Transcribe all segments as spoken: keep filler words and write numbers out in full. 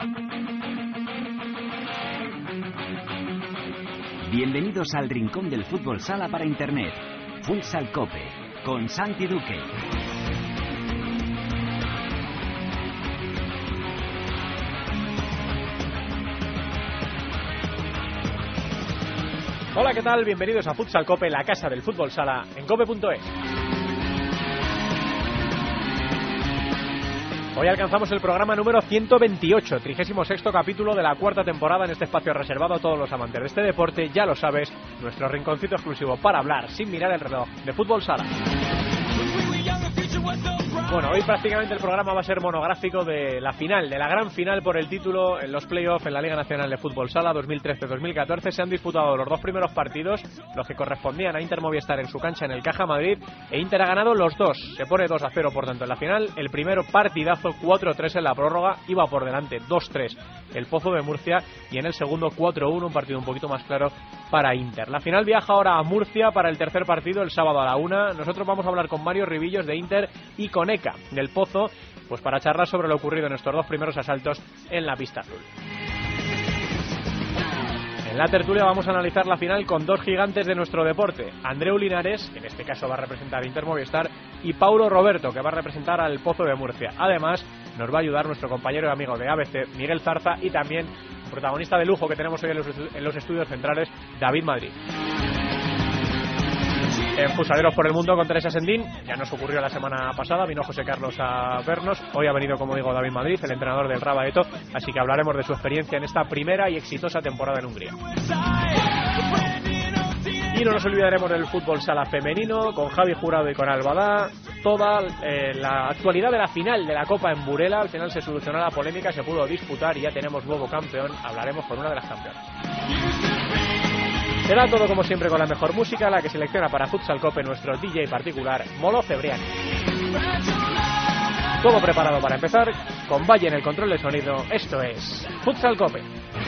Bienvenidos al rincón del fútbol sala para internet. Futsal Cope, con Santi Duque. Hola, ¿qué tal? Bienvenidos a Futsal Cope, la casa del fútbol sala, en cope punto es. Hoy alcanzamos el programa número ciento veintiocho, trigésimo sexto capítulo de la cuarta temporada en este espacio reservado a todos los amantes de este deporte. Ya lo sabes, nuestro rinconcito exclusivo para hablar, sin mirar el reloj, de fútbol sala. Bueno, hoy prácticamente el programa va a ser monográfico de la final, de la gran final por el título en los playoffs en la Liga Nacional de Fútbol Sala dos mil trece dos mil catorce. Se han disputado los dos primeros partidos, los que correspondían a Inter Movistar en su cancha en el Caja Madrid, e Inter ha ganado los dos. Se pone dos a cero por tanto en la final. El primero partidazo, cuatro tres en la prórroga, iba por delante dos tres el Pozo de Murcia, y en el segundo cuatro uno, un partido un poquito más claro para Inter. La final viaja ahora a Murcia para el tercer partido el sábado a la una. Nosotros vamos a hablar con Mario Ribillos de Inter y con Eka del Pozo, pues para charlar sobre lo ocurrido en estos dos primeros asaltos en la pista azul. En la tertulia vamos a analizar la final con dos gigantes de nuestro deporte: Andreu Linares, que en este caso va a representar a Inter Movistar, y Paulo Roberto, que va a representar al Pozo de Murcia. Además, nos va a ayudar nuestro compañero y amigo de A B C, Miguel Zarza, y también un protagonista de lujo que tenemos hoy en los, en los estudios centrales, David Madrid. En Futsaleros por el Mundo con Teresa Sendín, ya nos ocurrió la semana pasada, vino José Carlos a vernos. Hoy ha venido, como digo, David Madrid, el entrenador del Rabaeto, así que hablaremos de su experiencia en esta primera y exitosa temporada en Hungría. Y no nos olvidaremos del fútbol sala femenino, con Javi Jurado y con Albadá. Toda eh, la actualidad de la final de la Copa en Burela. Al final se solucionó la polémica, se pudo disputar y ya tenemos nuevo campeón. Hablaremos con una de las campeonas. Será todo como siempre con la mejor música, la que selecciona para Futsal Cope nuestro D J particular, Molo Cebriani. Todo preparado para empezar, con Valle en el control de sonido. Esto es Futsal Cope.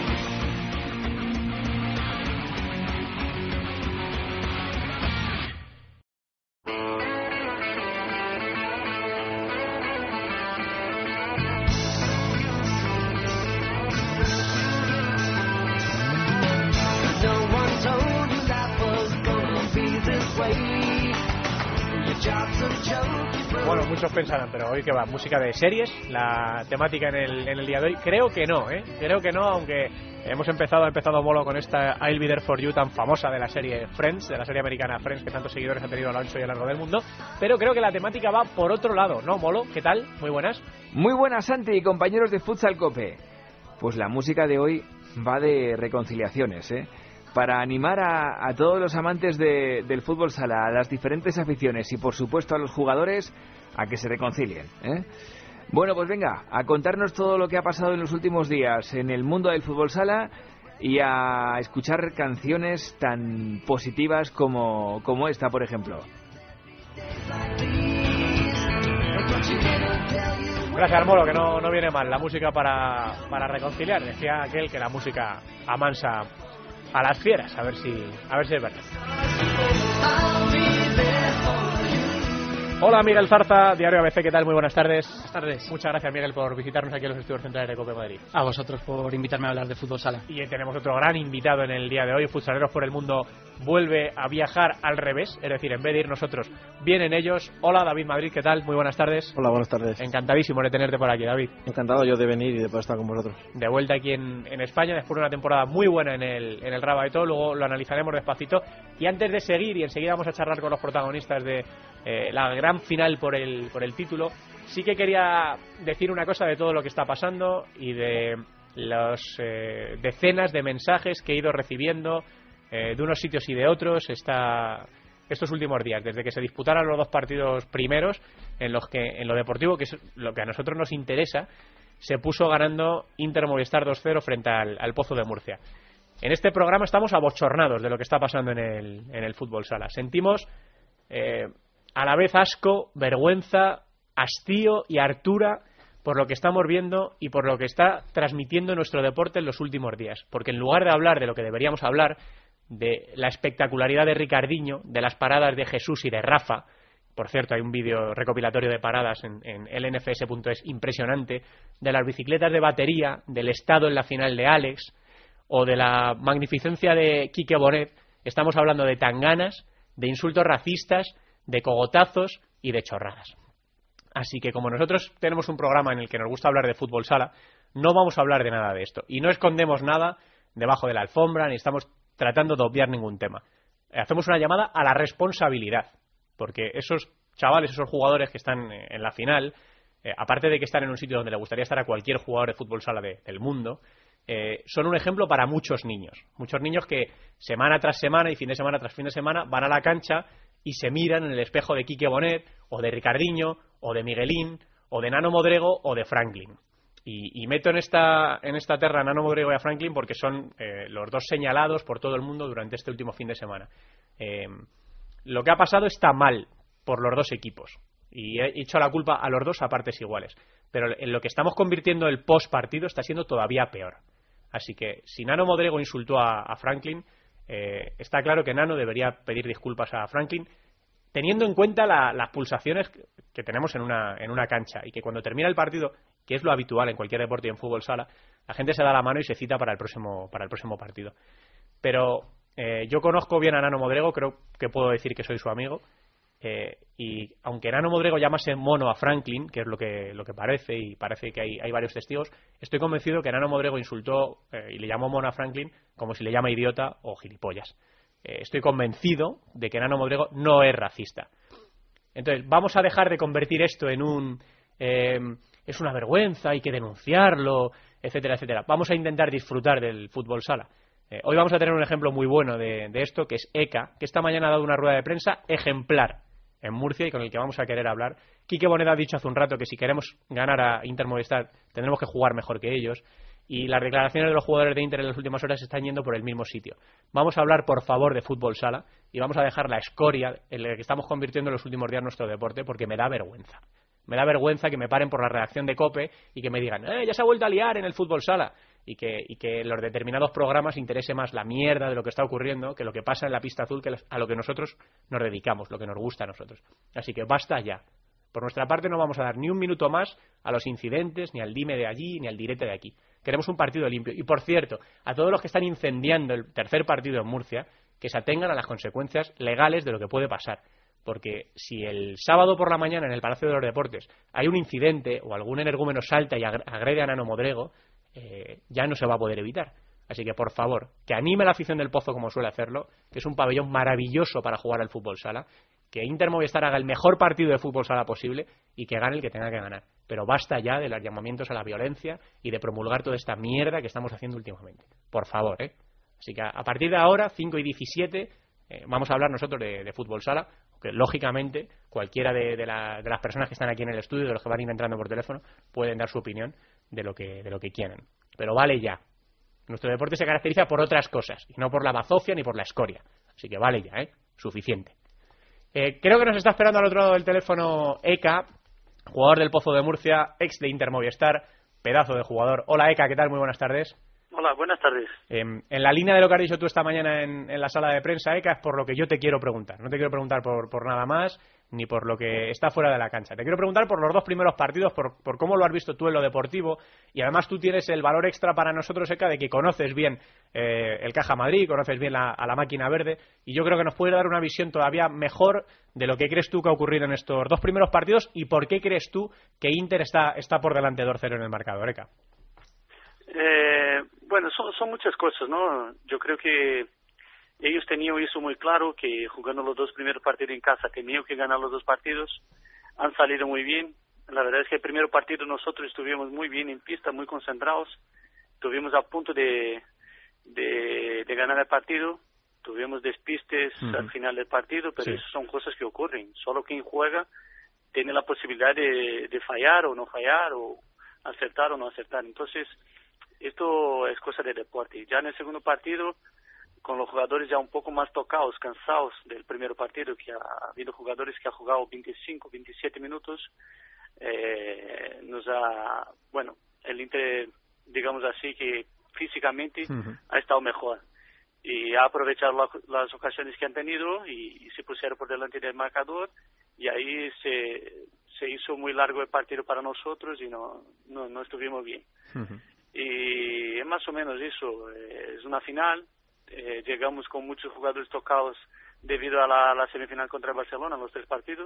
Bueno, muchos pensarán, pero hoy que va, música de series, la temática en el, en el día de hoy. Creo que no, ¿eh? Creo que no, aunque hemos empezado, ha empezado Molo con esta I'll Be There For You tan famosa de la serie Friends, de la serie americana Friends, que tantos seguidores ha tenido a lo ancho y a lo largo del mundo. Pero creo que la temática va por otro lado, ¿no, Molo? ¿Qué tal? Muy buenas. Muy buenas, Santi y compañeros de Futsal Cope. Pues la música de hoy va de reconciliaciones, ¿eh? Para animar a, a todos los amantes de, del fútbol sala, a las diferentes aficiones y por supuesto a los jugadores a que se reconcilien, ¿eh? Bueno, pues venga, a contarnos todo lo que ha pasado en los últimos días en el mundo del fútbol sala y a escuchar canciones tan positivas como, como esta, por ejemplo. Gracias, Molo, que no, no viene mal la música para, para reconciliar. Decía aquel que la música amansa a las fieras, a ver si, a ver si es verdad. Hola, Miguel Zarza, Diario A B C, ¿qué tal? Muy buenas tardes. Buenas tardes. Muchas gracias, Miguel, por visitarnos aquí en los estudios centrales de Cope Madrid. A vosotros por invitarme a hablar de fútbol sala. Y tenemos otro gran invitado en el día de hoy. Futsaleros por el Mundo vuelve a viajar al revés, es decir, en vez de ir nosotros, vienen ellos. Hola, David Madrid, ¿qué tal? Muy buenas tardes. Hola, buenas tardes. Encantadísimo de tenerte por aquí, David. Encantado yo de venir y de poder estar con vosotros. De vuelta aquí en, en España, después de una temporada muy buena en el, en el Rabaeto, luego lo analizaremos despacito. Y antes de seguir, y enseguida vamos a charlar con los protagonistas de eh, la gran final por el, por el título, sí que quería decir una cosa de todo lo que está pasando y de las eh, decenas de mensajes que he ido recibiendo eh, de unos sitios y de otros esta, estos últimos días, desde que se disputaron los dos partidos primeros, en los que en lo deportivo, que es lo que a nosotros nos interesa, se puso ganando Inter Movistar dos cero frente al, al Pozo de Murcia. En este programa estamos abochornados de lo que está pasando en el, en el fútbol sala. Sentimos eh, a la vez asco, vergüenza, hastío y hartura por lo que estamos viendo y por lo que está transmitiendo nuestro deporte en los últimos días. Porque en lugar de hablar de lo que deberíamos hablar, de la espectacularidad de Ricardinho, de las paradas de Jesús y de Rafa, Por cierto, hay un vídeo recopilatorio de paradas en, en el n f s punto es impresionante, de las bicicletas de batería, del estado en la final de Alex o de la magnificencia de Quique Bonet. Estamos hablando de tanganas, de insultos racistas, de cogotazos y de chorradas. Así que como nosotros tenemos un programa en el que nos gusta hablar de fútbol sala, no vamos a hablar de nada de esto. Y no escondemos nada debajo de la alfombra, ni estamos tratando de obviar ningún tema. Hacemos una llamada a la responsabilidad. Porque esos chavales, esos jugadores que están en la final, eh, aparte de que están en un sitio donde le gustaría estar a cualquier jugador de fútbol sala de, del mundo, eh, son un ejemplo para muchos niños. Muchos niños que semana tras semana y fin de semana tras fin de semana van a la cancha y se miran en el espejo de Quique Bonet, o de Ricardinho, o de Miguelín, o de Nano Modrego, o de Franklin. Y, y meto en esta, en esta terra a Nano Modrego y a Franklin porque son eh, los dos señalados por todo el mundo durante este último fin de semana. Eh... Lo que ha pasado está mal por los dos equipos y he hecho la culpa a los dos a partes iguales, pero en lo que estamos convirtiendo el post partido está siendo todavía peor. Así que si Nano Modrego insultó a, a Franklin, eh, está claro que Nano debería pedir disculpas a Franklin, teniendo en cuenta la, las pulsaciones que tenemos en una, en una cancha, y que cuando termina el partido, que es lo habitual en cualquier deporte y en fútbol sala, la gente se da la mano y se cita para el próximo, para el próximo partido. Pero Eh, yo conozco bien a Nano Modrego, creo que puedo decir que soy su amigo, eh, y aunque Nano Modrego llamase mono a Franklin, que es lo que, lo que parece, y parece que hay, hay varios testigos, estoy convencido que Nano Modrego insultó eh, y le llamó mono a Franklin como si le llama idiota o gilipollas. Eh, estoy convencido de que Nano Modrego no es racista. Entonces, vamos a dejar de convertir esto en un... Eh, es una vergüenza, hay que denunciarlo, etcétera, etcétera. Vamos a intentar disfrutar del fútbol sala. Eh, hoy vamos a tener un ejemplo muy bueno de, de esto, que es Eka, que esta mañana ha dado una rueda de prensa ejemplar en Murcia y con el que vamos a querer hablar. Quique Bonet ha dicho hace un rato que si queremos ganar a Inter Movistar tendremos que jugar mejor que ellos, y las declaraciones de los jugadores de Inter en las últimas horas están yendo por el mismo sitio. Vamos a hablar, por favor, de fútbol sala y vamos a dejar la escoria en la que estamos convirtiendo en los últimos días nuestro deporte, porque me da vergüenza. Me da vergüenza que me paren por la redacción de COPE y que me digan, eh, ya se ha vuelto a liar en el fútbol sala. Y que, y que los determinados programas interese más la mierda de lo que está ocurriendo que lo que pasa en la pista azul, que a lo que nosotros nos dedicamos, lo que nos gusta a nosotros. Así que basta ya. Por nuestra parte no vamos a dar ni un minuto más a los incidentes, ni al dime de allí, ni al direte de aquí. Queremos un partido limpio. Y por cierto, a todos los que están incendiando el tercer partido en Murcia, que se atengan a las consecuencias legales de lo que puede pasar. Porque si el sábado por la mañana en el Palacio de los Deportes hay un incidente o algún energúmeno salta y agrede a Nano Modrego, Eh, ya no se va a poder evitar. Así que por favor, que anime la afición del Pozo como suele hacerlo, que es un pabellón maravilloso para jugar al fútbol sala, que Inter Movistar haga el mejor partido de fútbol sala posible y que gane el que tenga que ganar. Pero basta ya de los llamamientos a la violencia y de promulgar toda esta mierda que estamos haciendo últimamente. Por favor, ¿eh? Así que a, a partir de ahora, cinco y diecisiete, eh, vamos a hablar nosotros de, de fútbol sala, que lógicamente cualquiera de, de, la, de las personas que están aquí en el estudio, de los que van entrando por teléfono, pueden dar su opinión de lo que de lo que quieran. Pero vale ya. Nuestro deporte se caracteriza por otras cosas y no por la bazofia ni por la escoria. Así que vale ya, ¿eh? Suficiente. Eh, creo que nos está esperando al otro lado del teléfono Eka, jugador del Pozo de Murcia, ex de Inter Movistar, pedazo de jugador. Hola Eka, ¿qué tal? Muy buenas tardes. Hola, buenas tardes. Eh, en la línea de lo que has dicho tú esta mañana en, en la sala de prensa, Eka, es por lo que yo te quiero preguntar. No te quiero preguntar por, por nada más, ni por lo que está fuera de la cancha. Te quiero preguntar por los dos primeros partidos, por, por cómo lo has visto tú en lo deportivo, y además tú tienes el valor extra para nosotros, Eka, de que conoces bien eh, el Caja Madrid, conoces bien la, a la máquina verde, y yo creo que nos puede dar una visión todavía mejor de lo que crees tú que ha ocurrido en estos dos primeros partidos y por qué crees tú que Inter está, está por delante de dos cero en el marcador, Eka. Eh, bueno, son, son muchas cosas, ¿no? Yo creo que ellos tenían eso muy claro, que jugando los dos primeros partidos en casa tenían que ganar los dos partidos, han salido muy bien. La verdad es que el primer partido nosotros estuvimos muy bien en pista, muy concentrados, estuvimos a punto de, de, de ganar el partido, tuvimos despistes uh-huh. al final del partido, pero sí. Eso son cosas que ocurren. Solo quien juega tiene la posibilidad de, de fallar o no fallar, o acertar o no acertar. Entonces, esto es cosa de deporte. Ya en el segundo partido, con los jugadores ya un poco más tocados, cansados del primer partido, que ha habido jugadores que han jugado veinticinco, veintisiete minutos, eh, nos ha, bueno, el Inter, digamos así, que físicamente uh-huh. ha estado mejor. Y ha aprovechado la, las ocasiones que han tenido y, y se pusieron por delante del marcador y ahí se, se hizo muy largo el partido para nosotros y no, no, no estuvimos bien. Uh-huh. Y es más o menos eso, eh, es una final, eh, llegamos con muchos jugadores tocados debido a la, la semifinal contra el Barcelona, los tres partidos,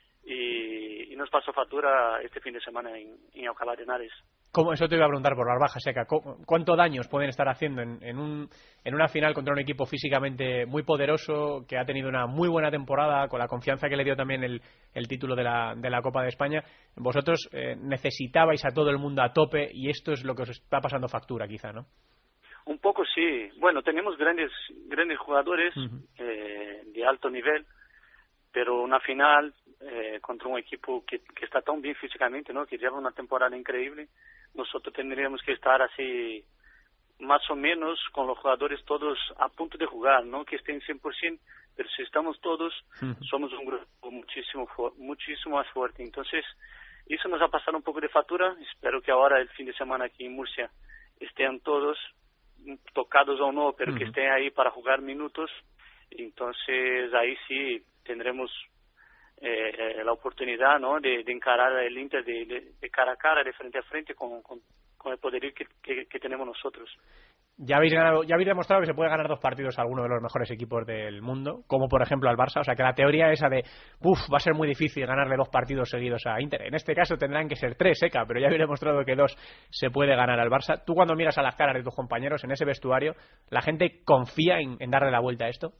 y, y nos pasó factura este fin de semana en, en Alcalá de Henares. ¿Cómo? Eso te iba a preguntar por las bajas, Eka. ¿Cuánto daños pueden estar haciendo en, en, un, en una final contra un equipo físicamente muy poderoso, que ha tenido una muy buena temporada, con la confianza que le dio también el, el título de la, de la Copa de España? Vosotros eh, necesitabais a todo el mundo a tope y esto es lo que os está pasando factura, quizá, ¿no? Un poco sí. Bueno, tenemos grandes grandes jugadores uh-huh. eh, de alto nivel, pero una final eh, contra un equipo que, que está tan bien físicamente, ¿no? Que lleva una temporada increíble. Nosotros tendríamos que estar así más o menos con los jugadores todos a punto de jugar, no que estén cien por ciento, pero si estamos todos, uh-huh. somos un grupo muchísimo muchísimo más fuerte. Entonces, eso nos ha pasado un poco de factura. Espero que ahora, el fin de semana aquí en Murcia, estén todos, tocados o no, pero uh-huh. que estén ahí para jugar minutos. Entonces, ahí sí tendremos eh, la oportunidad, ¿no?, de, de encarar el Inter de, de, de cara a cara, de frente a frente, con, con, con el poderío que, que, que tenemos nosotros. Ya habéis ganado, ya habéis demostrado que se puede ganar dos partidos a alguno de los mejores equipos del mundo, como por ejemplo al Barça. O sea que la teoría esa de uff, va a ser muy difícil ganarle dos partidos seguidos a Inter. En este caso tendrán que ser tres, Eka, pero ya habéis demostrado que dos se puede ganar al Barça. Tú, cuando miras a las caras de tus compañeros en ese vestuario, ¿la gente confía en, en darle la vuelta a esto?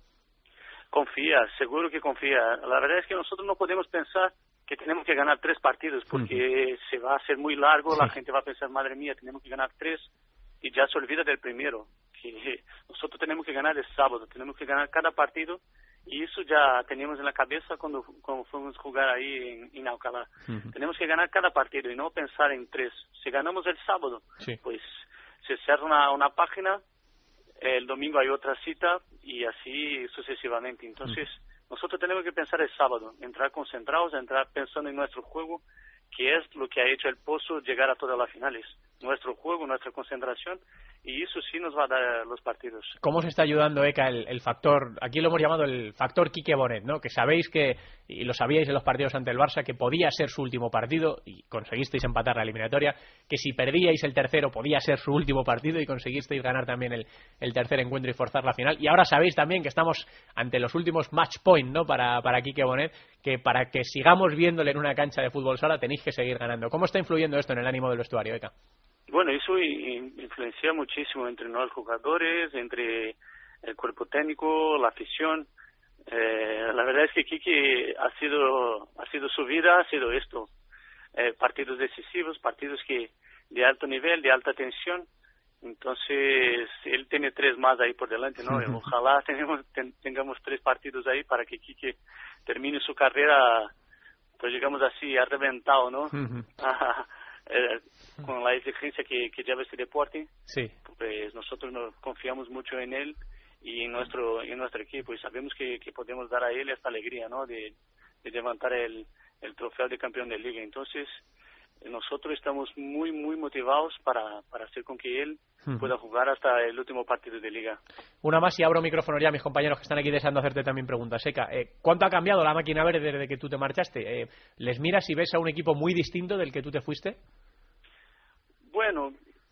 Confía, seguro que confía. La verdad es que nosotros no podemos pensar que tenemos que ganar tres partidos, porque uh-huh. se va a hacer muy largo, sí. La gente va a pensar, madre mía, tenemos que ganar tres, y ya se olvida del primero, que nosotros tenemos que ganar el sábado, tenemos que ganar cada partido, y eso ya teníamos en la cabeza cuando, cuando fuimos a jugar ahí en, en Alcalá. Uh-huh. Tenemos que ganar cada partido y no pensar en tres. Si ganamos el sábado, sí. pues se cierra una, una página, el domingo hay otra cita y así sucesivamente. Entonces, uh-huh. nosotros tenemos que pensar el sábado, entrar concentrados, entrar pensando en nuestro juego, que es lo que ha hecho el Pozo llegar a todas las finales. Nuestro juego, nuestra concentración, y eso sí nos va a dar los partidos. ¿Cómo se está ayudando, Eka, el, el factor, aquí lo hemos llamado el factor Quique Bonet, ¿no? Que sabéis que, y lo sabíais en los partidos ante el Barça, que podía ser su último partido y conseguisteis empatar la eliminatoria, que si perdíais el tercero podía ser su último partido y conseguisteis ganar también el, el tercer encuentro y forzar la final, y ahora sabéis también que estamos ante los últimos match point, ¿no?, para, para Quique Bonet, que para que sigamos viéndole en una cancha de fútbol sala tenéis que seguir ganando. ¿Cómo está influyendo esto en el ánimo del vestuario, Eka? Bueno, eso influencia muchísimo entre los jugadores, entre el cuerpo técnico, la afición. Eh, la verdad es que Quique ha sido, ha sido su vida, ha sido esto. Eh, partidos decisivos, partidos que de alto nivel, de alta tensión. Entonces, él tiene tres más ahí por delante, ¿no? Uh-huh. Ojalá tenemos, ten, tengamos tres partidos ahí para que Quique termine su carrera, pues digamos así, ha reventado, ¿no? Uh-huh. Eh, con la exigencia que, que lleva este deporte, sí. Pues nosotros nos confiamos mucho en él y en nuestro en nuestro equipo, y sabemos que, que podemos dar a él esta alegría, ¿no?, de, de levantar el, el trofeo de campeón de liga. Entonces, nosotros estamos muy, muy motivados para, para hacer con que él uh-huh. pueda jugar hasta el último partido de liga. Una más y abro micrófono ya a mis compañeros que están aquí deseando hacerte también preguntas. Eka, eh, ¿cuánto ha cambiado la máquina verde desde que tú te marchaste? Eh, ¿Les miras y ves a un equipo muy distinto del que tú te fuiste? Bueno,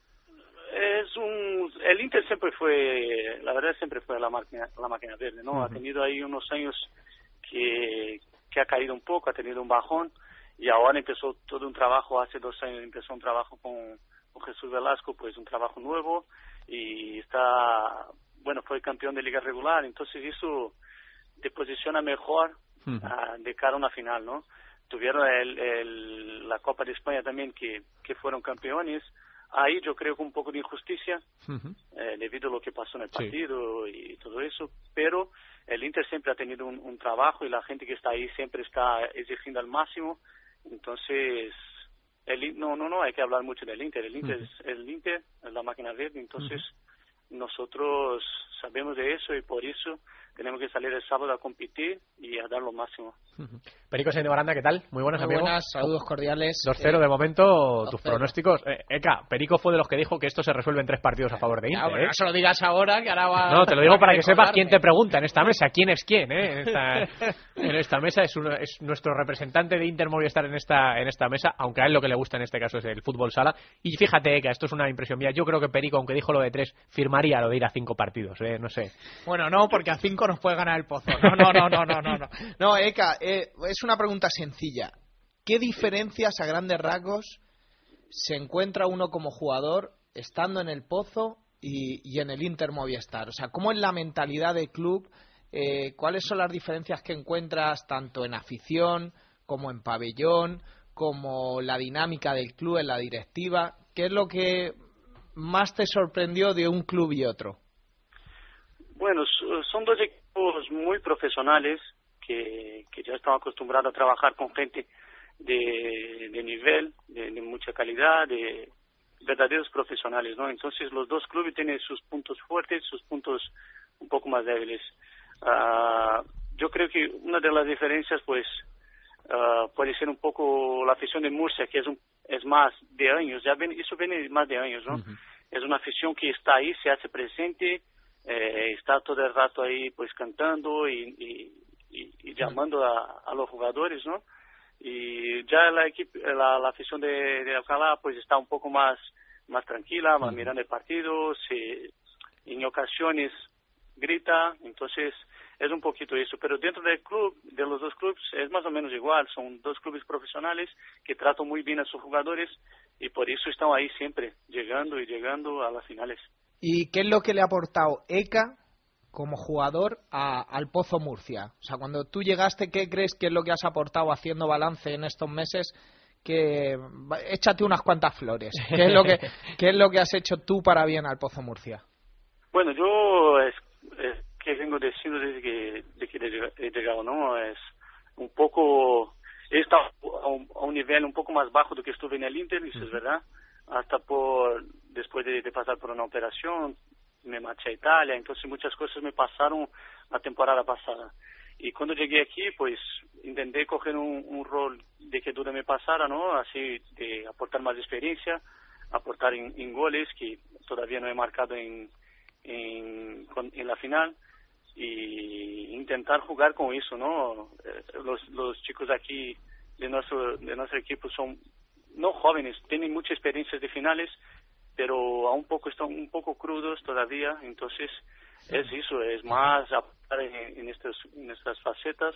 es un, el Inter siempre fue, la verdad siempre fue la máquina, la máquina verde, ¿no? Uh-huh. Ha tenido ahí unos años que, que ha caído un poco, ha tenido un bajón, y ahora empezó todo un trabajo, hace dos años empezó un trabajo con, con Jesús Velasco, pues un trabajo nuevo, y está, bueno, fue campeón de liga regular, entonces eso te posiciona mejor uh-huh. uh, de cara a una final, ¿no? Tuvieron el, el, la Copa de España también, que, que fueron campeones. Ahí yo creo que un poco de injusticia, uh-huh. eh, debido a lo que pasó en el partido, sí. y todo eso, pero el Inter siempre ha tenido un, un trabajo, y la gente que está ahí siempre está exigiendo al máximo. Entonces, el, no, no, no hay que hablar mucho del Inter. El Inter uh-huh. es el Inter, es la máquina verde. Entonces, uh-huh. nosotros sabemos de eso y por eso tenemos que salir el sábado a competir y a dar lo máximo. Perico Sáenz de Baranda, ¿qué tal? Muy buenas, Muy amigos. buenas, saludos cordiales. dos cero de momento, dos tus cero. pronósticos. Eh, Eka, Perico fue de los que dijo que esto se resuelve en tres partidos a favor de Inter. Ya, bueno, ¿eh? no se lo digas ahora, que ahora va... No, te lo digo para que sepas recordarme. quién te pregunta en esta mesa, quién es quién, ¿eh? En esta, en esta mesa es, uno, es nuestro representante de Inter Movistar en esta, en esta mesa, aunque a él lo que le gusta en este caso es el fútbol sala. Y fíjate, Eka, esto es una impresión mía. Yo creo que Perico, aunque dijo lo de tres, firmaría lo de ir a cinco partidos, ¿eh? No sé. Bueno, no, porque a cinco nos puede ganar el Pozo. No, no, no, no, no, no. No, no Eka, eh, es una pregunta sencilla. ¿Qué diferencias a grandes rasgos se encuentra uno como jugador estando en el Pozo y, y en el Inter Movistar? O sea, ¿cómo es la mentalidad del club? Eh, ¿Cuáles son las diferencias que encuentras tanto en afición como en pabellón, como la dinámica del club en la directiva? ¿Qué es lo que más te sorprendió de un club y otro? Bueno, son dos equipos muy profesionales que, que ya están acostumbrados a trabajar con gente de, de nivel, de, de mucha calidad, de verdaderos profesionales, ¿no? Entonces los dos clubes tienen sus puntos fuertes, sus puntos un poco más débiles. Uh, yo creo que una de las diferencias, pues, uh, puede ser un poco la afición de Murcia, que es un, es más de años, ya ven, eso viene más de años, ¿no? Uh-huh. Es una afición que está ahí, se hace presente, eh, está todo el rato ahí, pues, cantando y, y, y, y llamando a, a los jugadores, ¿no? Y ya la equipe, la, la afición de, de Alcalá, pues, está un poco más, más tranquila, más uh-huh. mirando el partido, se, en ocasiones grita, entonces es un poquito eso, pero dentro del club, de los dos clubes, es más o menos igual, son dos clubes profesionales que tratan muy bien a sus jugadores y por eso están ahí siempre, llegando y llegando a las finales. ¿Y qué es lo que le ha aportado Eka como jugador a, al Pozo Murcia? O sea, cuando tú llegaste, ¿qué crees que es lo que has aportado haciendo balance en estos meses? Que échate unas cuantas flores. ¿Qué es lo que, qué es lo que has hecho tú para bien al Pozo Murcia? Bueno, yo es, es que vengo diciendo desde que, de que he llegado, ¿no? Es un poco, he estado a un, a un nivel un poco más bajo de que estuve en el Inter, eso es verdad, hasta por, después de, de pasar por una operación, me marché a Italia, entonces muchas cosas me pasaron la temporada pasada. Y cuando llegué aquí, pues intenté coger un, un rol de que duda me pasara, ¿no? Así de aportar más experiencia, aportar en, en goles que todavía no he marcado en En, con, en la final y intentar jugar con eso, ¿no? Eh, los, los chicos aquí de nuestro de nuestro equipo son no jóvenes, tienen mucha experiencia de finales, pero aún poco están un poco crudos todavía, entonces es eso, es más aportar en, en estas en estas facetas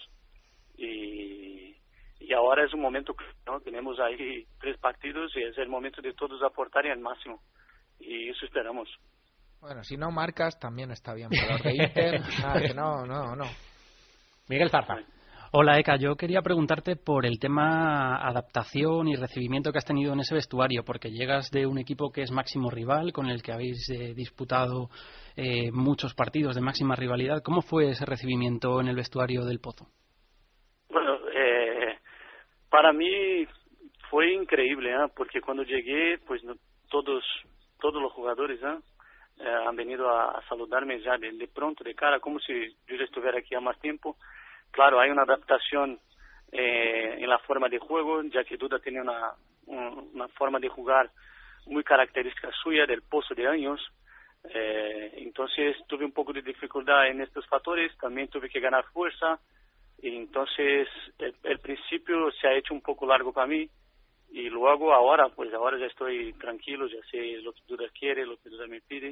y y ahora es un momento que, ¿no? Tenemos ahí tres partidos y es el momento de todos aportar al máximo y eso esperamos. Bueno, si no marcas, también está bien. Pero los de Inter, nada, que no, no, no. Miguel Zarza. Hola, Eka. Yo quería preguntarte por el tema adaptación y recibimiento que has tenido en ese vestuario, porque llegas de un equipo que es máximo rival, con el que habéis eh, disputado eh, muchos partidos de máxima rivalidad. ¿Cómo fue ese recibimiento en el vestuario del Pozo? Bueno, eh, para mí fue increíble, ¿eh? Porque cuando llegué, pues no, todos, todos los jugadores, ¿eh? Eh, han venido a, a saludarme ya de, de pronto, de cara, como si yo ya estuviera aquí a más tiempo. Claro, hay una adaptación eh, en la forma de juego, ya que Duda tiene una, un, una forma de jugar muy característica suya, del Pozo de años. Eh, entonces tuve un poco de dificultad en estos factores, también tuve que ganar fuerza. Y entonces el, el principio se ha hecho un poco largo para mí. Y luego ahora, pues ahora ya estoy tranquilo, ya sé lo que Duda quiere, lo que Duda me pide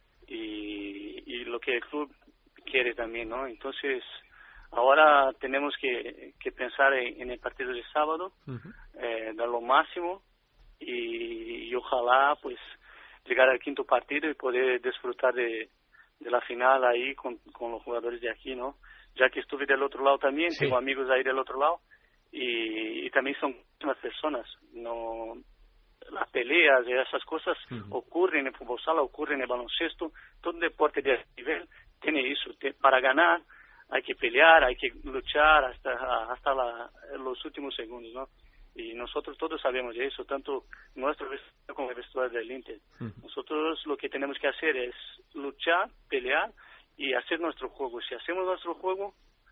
y, y lo que el club quiere también, ¿no? Entonces, ahora tenemos que, que pensar en, en el partido de sábado, uh-huh. eh, dar lo máximo y, y ojalá, pues, llegar al quinto partido y poder disfrutar de, de la final ahí con, con los jugadores de aquí, ¿no? Ya que estuve del otro lado también, sí. Tengo amigos ahí del otro lado. Y, y también son muchas personas, no las peleas y esas cosas uh-huh. ocurren en el fútbol sala, ocurren en el baloncesto, todo deporte de nivel tiene eso, te, para ganar hay que pelear, hay que luchar hasta hasta la, los últimos segundos, ¿no? Y nosotros todos sabemos de eso, tanto nuestro vestuario como el vestuario del Inter. Uh-huh. Nosotros lo que tenemos que hacer es luchar, pelear y hacer nuestro juego. Si hacemos nuestro juego,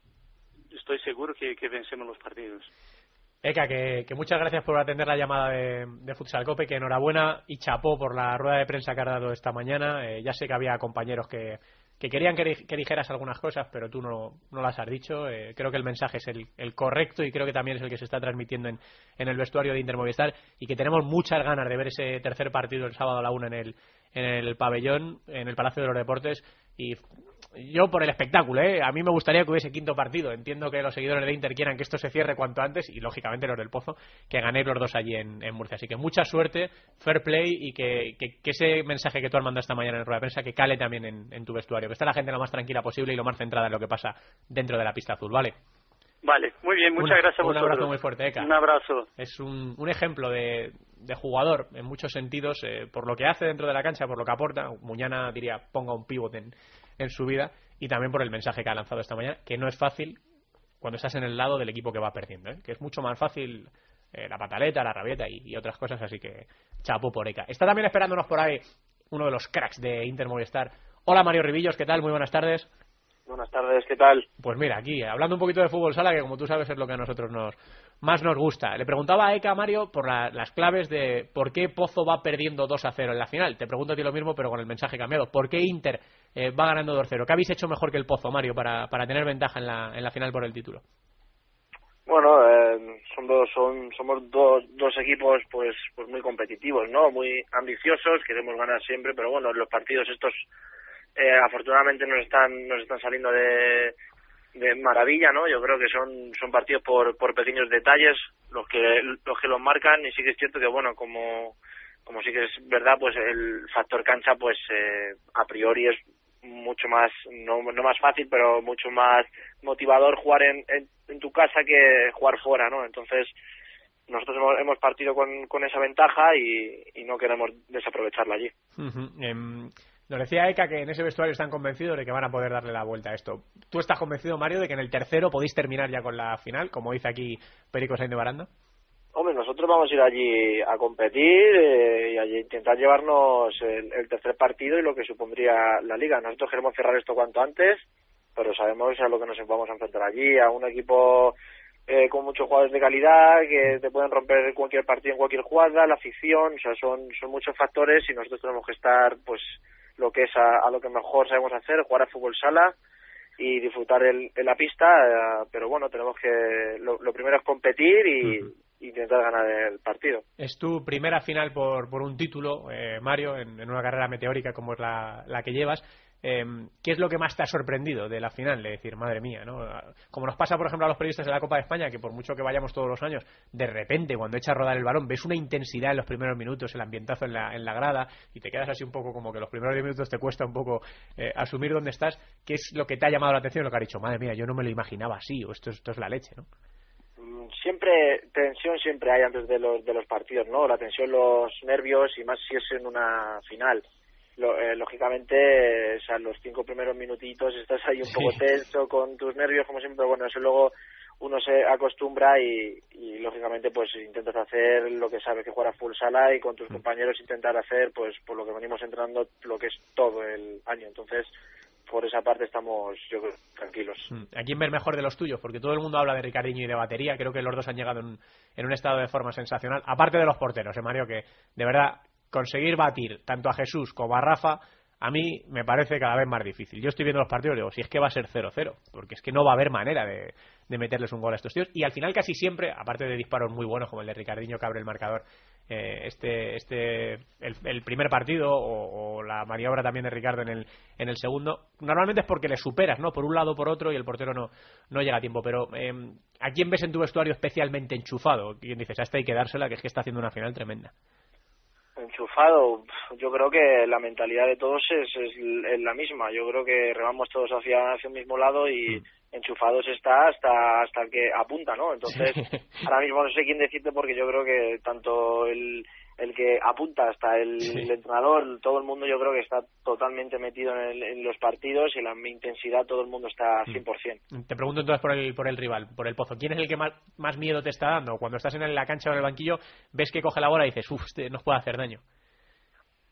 estoy seguro que, que vencemos los partidos. Eka, que, que muchas gracias por atender la llamada de, de Futsal Cope, que enhorabuena y chapó por la rueda de prensa que has dado esta mañana. Eh, ya sé que había compañeros que, que querían que, que dijeras algunas cosas, pero tú no, no las has dicho. Eh, creo que el mensaje es el, el correcto y creo que también es el que se está transmitiendo en, en el vestuario de Inter Movistar, y que tenemos muchas ganas de ver ese tercer partido el sábado a la una en el, en el pabellón, en el Palacio de los Deportes. Y yo por el espectáculo, ¿eh? A mí me gustaría que hubiese quinto partido. Entiendo que los seguidores de Inter quieran que esto se cierre cuanto antes, y lógicamente los del Pozo, que ganéis los dos allí en, en Murcia. Así que mucha suerte, fair play, y que, que, que ese mensaje que tú has mandado esta mañana en rueda de prensa, que cale también en, en tu vestuario, que esté la gente lo más tranquila posible y lo más centrada en lo que pasa dentro de la pista azul, ¿vale? Vale, muy bien, muchas Una, gracias a vosotros. Un abrazo muy fuerte, Eka. Un abrazo. Es un, un ejemplo de, de jugador en muchos sentidos, eh, por lo que hace dentro de la cancha, por lo que aporta. Muñana diría, ponga un pívot en, en su vida, y también por el mensaje que ha lanzado esta mañana, que no es fácil cuando estás en el lado del equipo que va perdiendo, ¿eh? Que es mucho más fácil eh, la pataleta, la rabieta y, y otras cosas, así que chapo por Eka. Está también esperándonos por ahí uno de los cracks de Inter Movistar. Hola, Mario Ribillos, ¿qué tal? Muy buenas tardes. Buenas tardes, ¿qué tal? Pues mira, aquí, hablando un poquito de fútbol sala, que como tú sabes es lo que a nosotros nos más nos gusta. Le preguntaba a Eka, Mario, por la, las claves de por qué Pozo va perdiendo dos a cero en la final. Te pregunto a ti lo mismo, pero con el mensaje cambiado. ¿Por qué Inter eh, va ganando dos cero? ¿Qué habéis hecho mejor que el Pozo, Mario, para, para tener ventaja en la, en la final por el título? Bueno, eh, son dos, son, somos dos, dos equipos pues, pues muy competitivos, ¿no? Muy ambiciosos, queremos ganar siempre, pero bueno, los partidos estos eh, afortunadamente nos están, nos están saliendo de, de maravilla, ¿no? Yo creo que son, son partidos por, por pequeños detalles los que, los que los marcan, y sí que es cierto que bueno, como, como sí que es verdad, pues el factor cancha, pues eh, a priori es mucho más, no, no más fácil, pero mucho más motivador jugar en, en, en tu casa que jugar fuera, ¿no? Entonces nosotros hemos, hemos partido con, con esa ventaja y, y no queremos desaprovecharla allí. Uh-huh. Um, nos decía Eka que en ese vestuario están convencidos de que van a poder darle la vuelta a esto. ¿Tú estás convencido, Mario, de que en el tercero podéis terminar ya con la final, como dice aquí Perico Sainz de Baranda? Hombre, nosotros vamos a ir allí a competir eh, y a intentar llevarnos el, el tercer partido y lo que supondría la Liga. Nosotros queremos cerrar esto cuanto antes, pero sabemos a lo que nos vamos a enfrentar allí, a un equipo eh, con muchos jugadores de calidad que te pueden romper cualquier partido en cualquier jugada, la afición, o sea, son, son muchos factores, y nosotros tenemos que estar, pues, lo que es a, a lo que mejor sabemos hacer, jugar a fútbol sala y disfrutar el, en la pista, eh, pero bueno, tenemos que, lo, lo primero es competir y uh-huh. intentar ganar el partido. Es tu primera final por, por un título, eh, Mario, en, en una carrera meteórica como es la, la que llevas. Eh, ¿Qué es lo que más te ha sorprendido de la final? De decir, madre mía, ¿no? Como nos pasa, por ejemplo, a los periodistas de la Copa de España, que por mucho que vayamos todos los años, de repente, cuando echa a rodar el balón, ves una intensidad en los primeros minutos, el ambientazo en la, en la grada, y te quedas así un poco como que los primeros diez minutos te cuesta un poco eh, asumir dónde estás. ¿Qué es lo que te ha llamado la atención? Lo que has dicho, madre mía, yo no me lo imaginaba así, o esto, esto es la leche, ¿no? Siempre, tensión siempre hay antes de los, de los partidos, ¿no? La tensión, los nervios, y más si es en una final. Lo, eh, lógicamente, o sea, los cinco primeros minutitos estás ahí un poco tenso con tus nervios, como siempre. Bueno, eso luego uno se acostumbra y, y lógicamente pues intentas hacer lo que sabes, que jugar a full sala, y con tus compañeros intentar hacer pues por lo que venimos entrenando lo que es todo el año. Entonces, por esa parte estamos, yo creo, tranquilos. ¿A quién ver mejor de los tuyos? Porque todo el mundo habla de Ricardinho y de batería. Creo que los dos han llegado en, en un estado de forma sensacional. Aparte de los porteros, ¿eh, Mario? Que de verdad conseguir batir tanto a Jesús como a Rafa, a mí me parece cada vez más difícil. Yo estoy viendo los partidos y digo, si es que va a ser cero cero, porque es que no va a haber manera de, de meterles un gol a estos tíos. Y al final casi siempre, aparte de disparos muy buenos como el de Ricardinho que abre el marcador, eh, este este el, el primer partido o, o la maniobra también de Ricardo en el en el segundo, normalmente es porque le superas, ¿no? Por un lado o por otro, y el portero no, no llega a tiempo. Pero eh, ¿a quién ves en tu vestuario especialmente enchufado? ¿Quién dices, a esta hay que dársela, que es que está haciendo una final tremenda? Enchufado, yo creo que la mentalidad de todos es, es, es la misma. Yo creo que remamos todos hacia, hacia un mismo lado y mm. enchufados está hasta hasta el que apunta, ¿no? Entonces, sí. Ahora mismo no sé quién decirte, porque yo creo que tanto el, el que apunta hasta el, sí. el entrenador, todo el mundo yo creo que está totalmente metido en, el, en los partidos, y la intensidad todo el mundo está cien por ciento. Te pregunto entonces por el por el rival, por el Pozo. ¿Quién es el que más, más miedo te está dando? Cuando estás en la cancha o en el banquillo, ves que coge la bola y dices, uff, este nos puede hacer daño.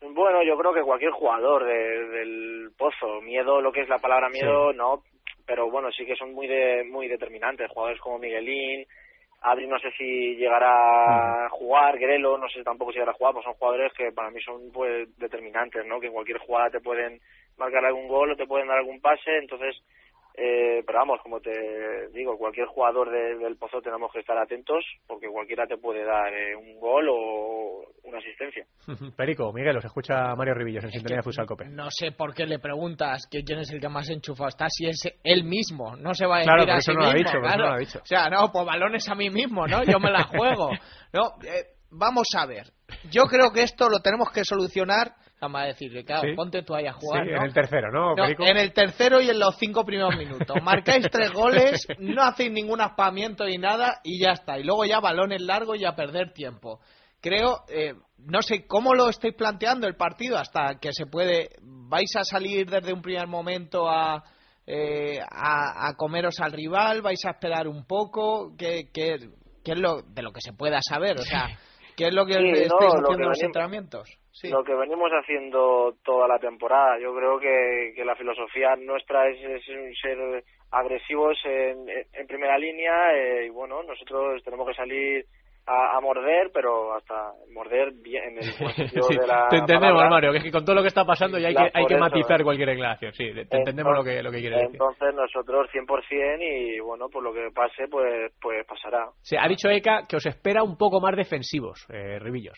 Bueno, yo creo que cualquier jugador de, del Pozo, miedo, lo que es la palabra miedo, sí. no, pero bueno, sí que son muy de, muy determinantes, jugadores como Miguelín, Adri no sé si llegará a jugar, Guerrero no sé si tampoco si llegará a jugar, pues son jugadores que para mí son pues determinantes, ¿no? Que en cualquier jugada te pueden marcar algún gol o te pueden dar algún pase, entonces, eh, pero vamos, como te digo, cualquier jugador de, del Pozo tenemos que estar atentos porque cualquiera te puede dar eh, un gol o una asistencia. Perico, Miguel, os escucha Mario Rivillos en Sintonía de Futsal Cope. No sé por qué le preguntas que quién es el que más enchufado está, si es él mismo, no se va a decir claro, a sí sí no mismo. Dicho, claro. no lo ha dicho. O sea, no, pues balones a mí mismo, ¿no? Yo me la juego. No, eh, vamos a ver. Yo creo que esto lo tenemos que solucionar. Vamos a decirle, claro, ¿sí? Ponte tú ahí a jugar, sí, ¿no? en el tercero, ¿no, no en el tercero y en los cinco primeros minutos. Marcáis tres goles, no hacéis ningún aspamiento y nada, y ya está. Y luego ya balones largos y a perder tiempo. Creo, eh, no sé cómo lo estáis planteando el partido, hasta que se puede... ¿Vais a salir desde un primer momento a, eh, a, a comeros al rival? ¿Vais a esperar un poco? ¿Qué, qué, qué es lo de lo que se pueda saber? O sea, ¿qué es lo que sí, estáis no, haciendo lo en los venimos... entrenamientos? Sí. Lo que venimos haciendo toda la temporada. Yo creo que, que la filosofía nuestra es, es ser agresivos en, en primera línea eh, y bueno, nosotros tenemos que salir a, a morder, pero hasta morder bien en el buen sentido sí, de la te entendemos, palabra. Mario, que es que con todo lo que está pasando ya hay que, hay que eso, matizar eh. cualquier declaración. Sí, te entendemos lo que, lo que quieres decir. Entonces nosotros cien por ciento y bueno, pues lo que pase, pues, pues pasará. Sí, ha dicho Eka que os espera un poco más defensivos, eh, Rivillos.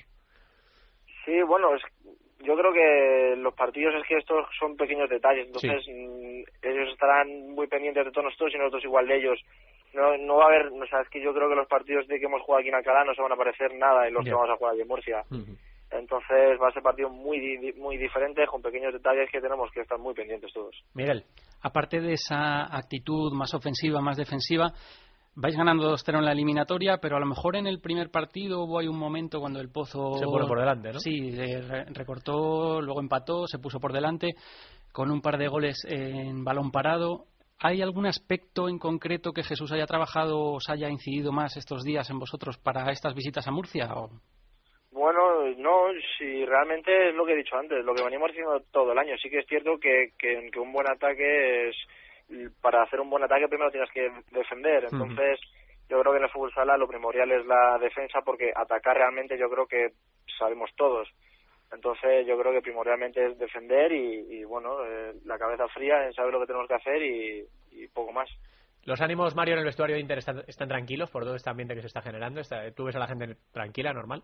Sí, bueno, es, yo creo que los partidos es que estos son pequeños detalles, entonces sí. mmm, ellos estarán muy pendientes de todos nosotros y nosotros igual de ellos. No no va a haber, o sea, es que yo creo que los partidos de que hemos jugado aquí en Alcalá no se van a parecer nada en los yeah. que vamos a jugar aquí en Murcia. Uh-huh. Entonces va a ser partido muy muy diferente, con pequeños detalles que tenemos que estar muy pendientes todos. Miguel, aparte de esa actitud más ofensiva, más defensiva, vais ganando dos cero en la eliminatoria, pero a lo mejor en el primer partido hubo hay un momento cuando el Pozo... Se puso por delante, ¿no? Sí, re- recortó, luego empató, se puso por delante con un par de goles en balón parado. ¿Hay algún aspecto en concreto que Jesús haya trabajado o os haya incidido más estos días en vosotros para estas visitas a Murcia? ¿O? Bueno, no, si realmente es lo que he dicho antes, lo que venimos haciendo todo el año. Sí que es cierto que, que, que un buen ataque es... Para hacer un buen ataque primero tienes que defender, entonces uh-huh. yo creo que en el fútbol sala lo primordial es la defensa porque atacar realmente yo creo que sabemos todos, entonces yo creo que primordialmente es defender y, y bueno, eh, la cabeza fría en saber lo que tenemos que hacer y, y poco más. ¿Los ánimos, Mario, en el vestuario de Inter están, están tranquilos por todo este ambiente que se está generando? ¿Está, ¿Tú ves a la gente tranquila, normal?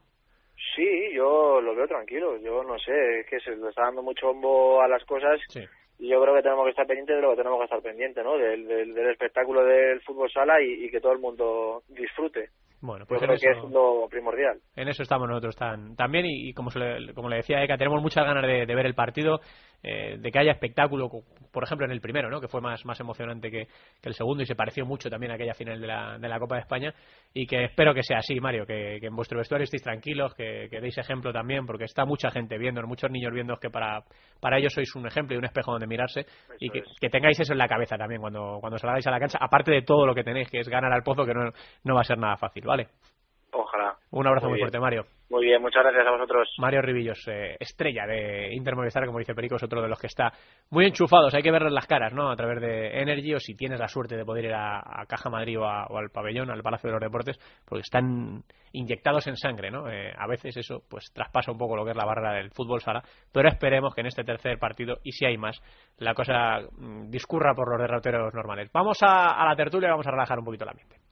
Sí, yo lo veo tranquilo, yo no sé, es que se le está dando mucho bombo a las cosas. Sí. Y yo creo que tenemos que estar pendientes de lo que tenemos que estar pendientes, ¿no? Del, del, del espectáculo del fútbol sala y, y que todo el mundo disfrute. Bueno, pues yo creo eso, que es lo primordial. En eso estamos nosotros tan, también y, y como, se le, como le decía Eka, tenemos muchas ganas de, de ver el partido, eh, de que haya espectáculo, por ejemplo en el primero, ¿no? Que fue más, más emocionante que, que el segundo y se pareció mucho también a aquella final de la, de la Copa de España y que espero que sea así, Mario, que, que en vuestro vestuario estéis tranquilos, que, que deis ejemplo también, porque está mucha gente viendo, muchos niños viendo que para, para ellos sois un ejemplo y un espejo donde mirarse eso y que, que tengáis eso en la cabeza también cuando, cuando salgáis a la cancha, aparte de todo lo que tenéis, que es ganar al Pozo, que no, no va a ser nada fácil, ¿vale? Ojalá. Un abrazo muy, muy fuerte, Mario. Muy bien, muchas gracias a vosotros. Mario Rivillos, eh, estrella de Inter Movistar, como dice Perico, es otro de los que está muy enchufados. Hay que verles las caras, ¿no? A través de Energy, o si tienes la suerte de poder ir a, a Caja Madrid o, a, o al pabellón, al Palacio de los Deportes, porque están inyectados en sangre, ¿no? Eh, a veces eso pues traspasa un poco lo que es la barrera del fútbol sala, pero esperemos que en este tercer partido, y si hay más, la cosa mmm, discurra por los derroteros normales. Vamos a, a la tertulia y vamos a relajar un poquito el ambiente.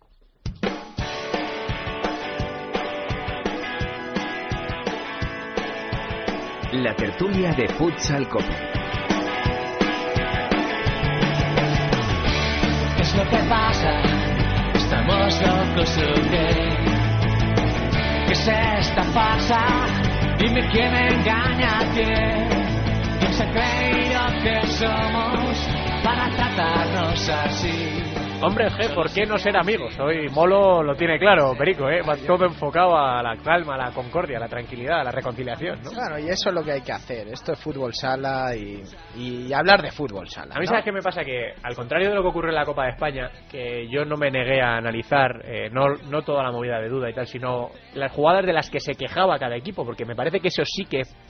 La tertulia de Futsal Cope. ¿Qué es lo que pasa? ¿Estamos locos o qué? ¿Qué es esta farsa? Dime quién engaña a quién. ¿Quién se ha creído que somos para tratarnos así? Hombre, G, ¿por qué no ser amigos? Hoy Molo lo tiene claro, Perico, ¿eh? Va todo enfocado a la calma, a la concordia, a la tranquilidad, a la reconciliación, ¿no? Claro, y eso es lo que hay que hacer. Esto es fútbol sala y, y hablar de fútbol sala, A mí, ¿no? ¿sabes qué me pasa? Que, al contrario de lo que ocurre en la Copa de España, que yo no me negué a analizar, eh, no, no toda la movida de Duda y tal, sino las jugadas de las que se quejaba cada equipo, porque me parece que eso sí que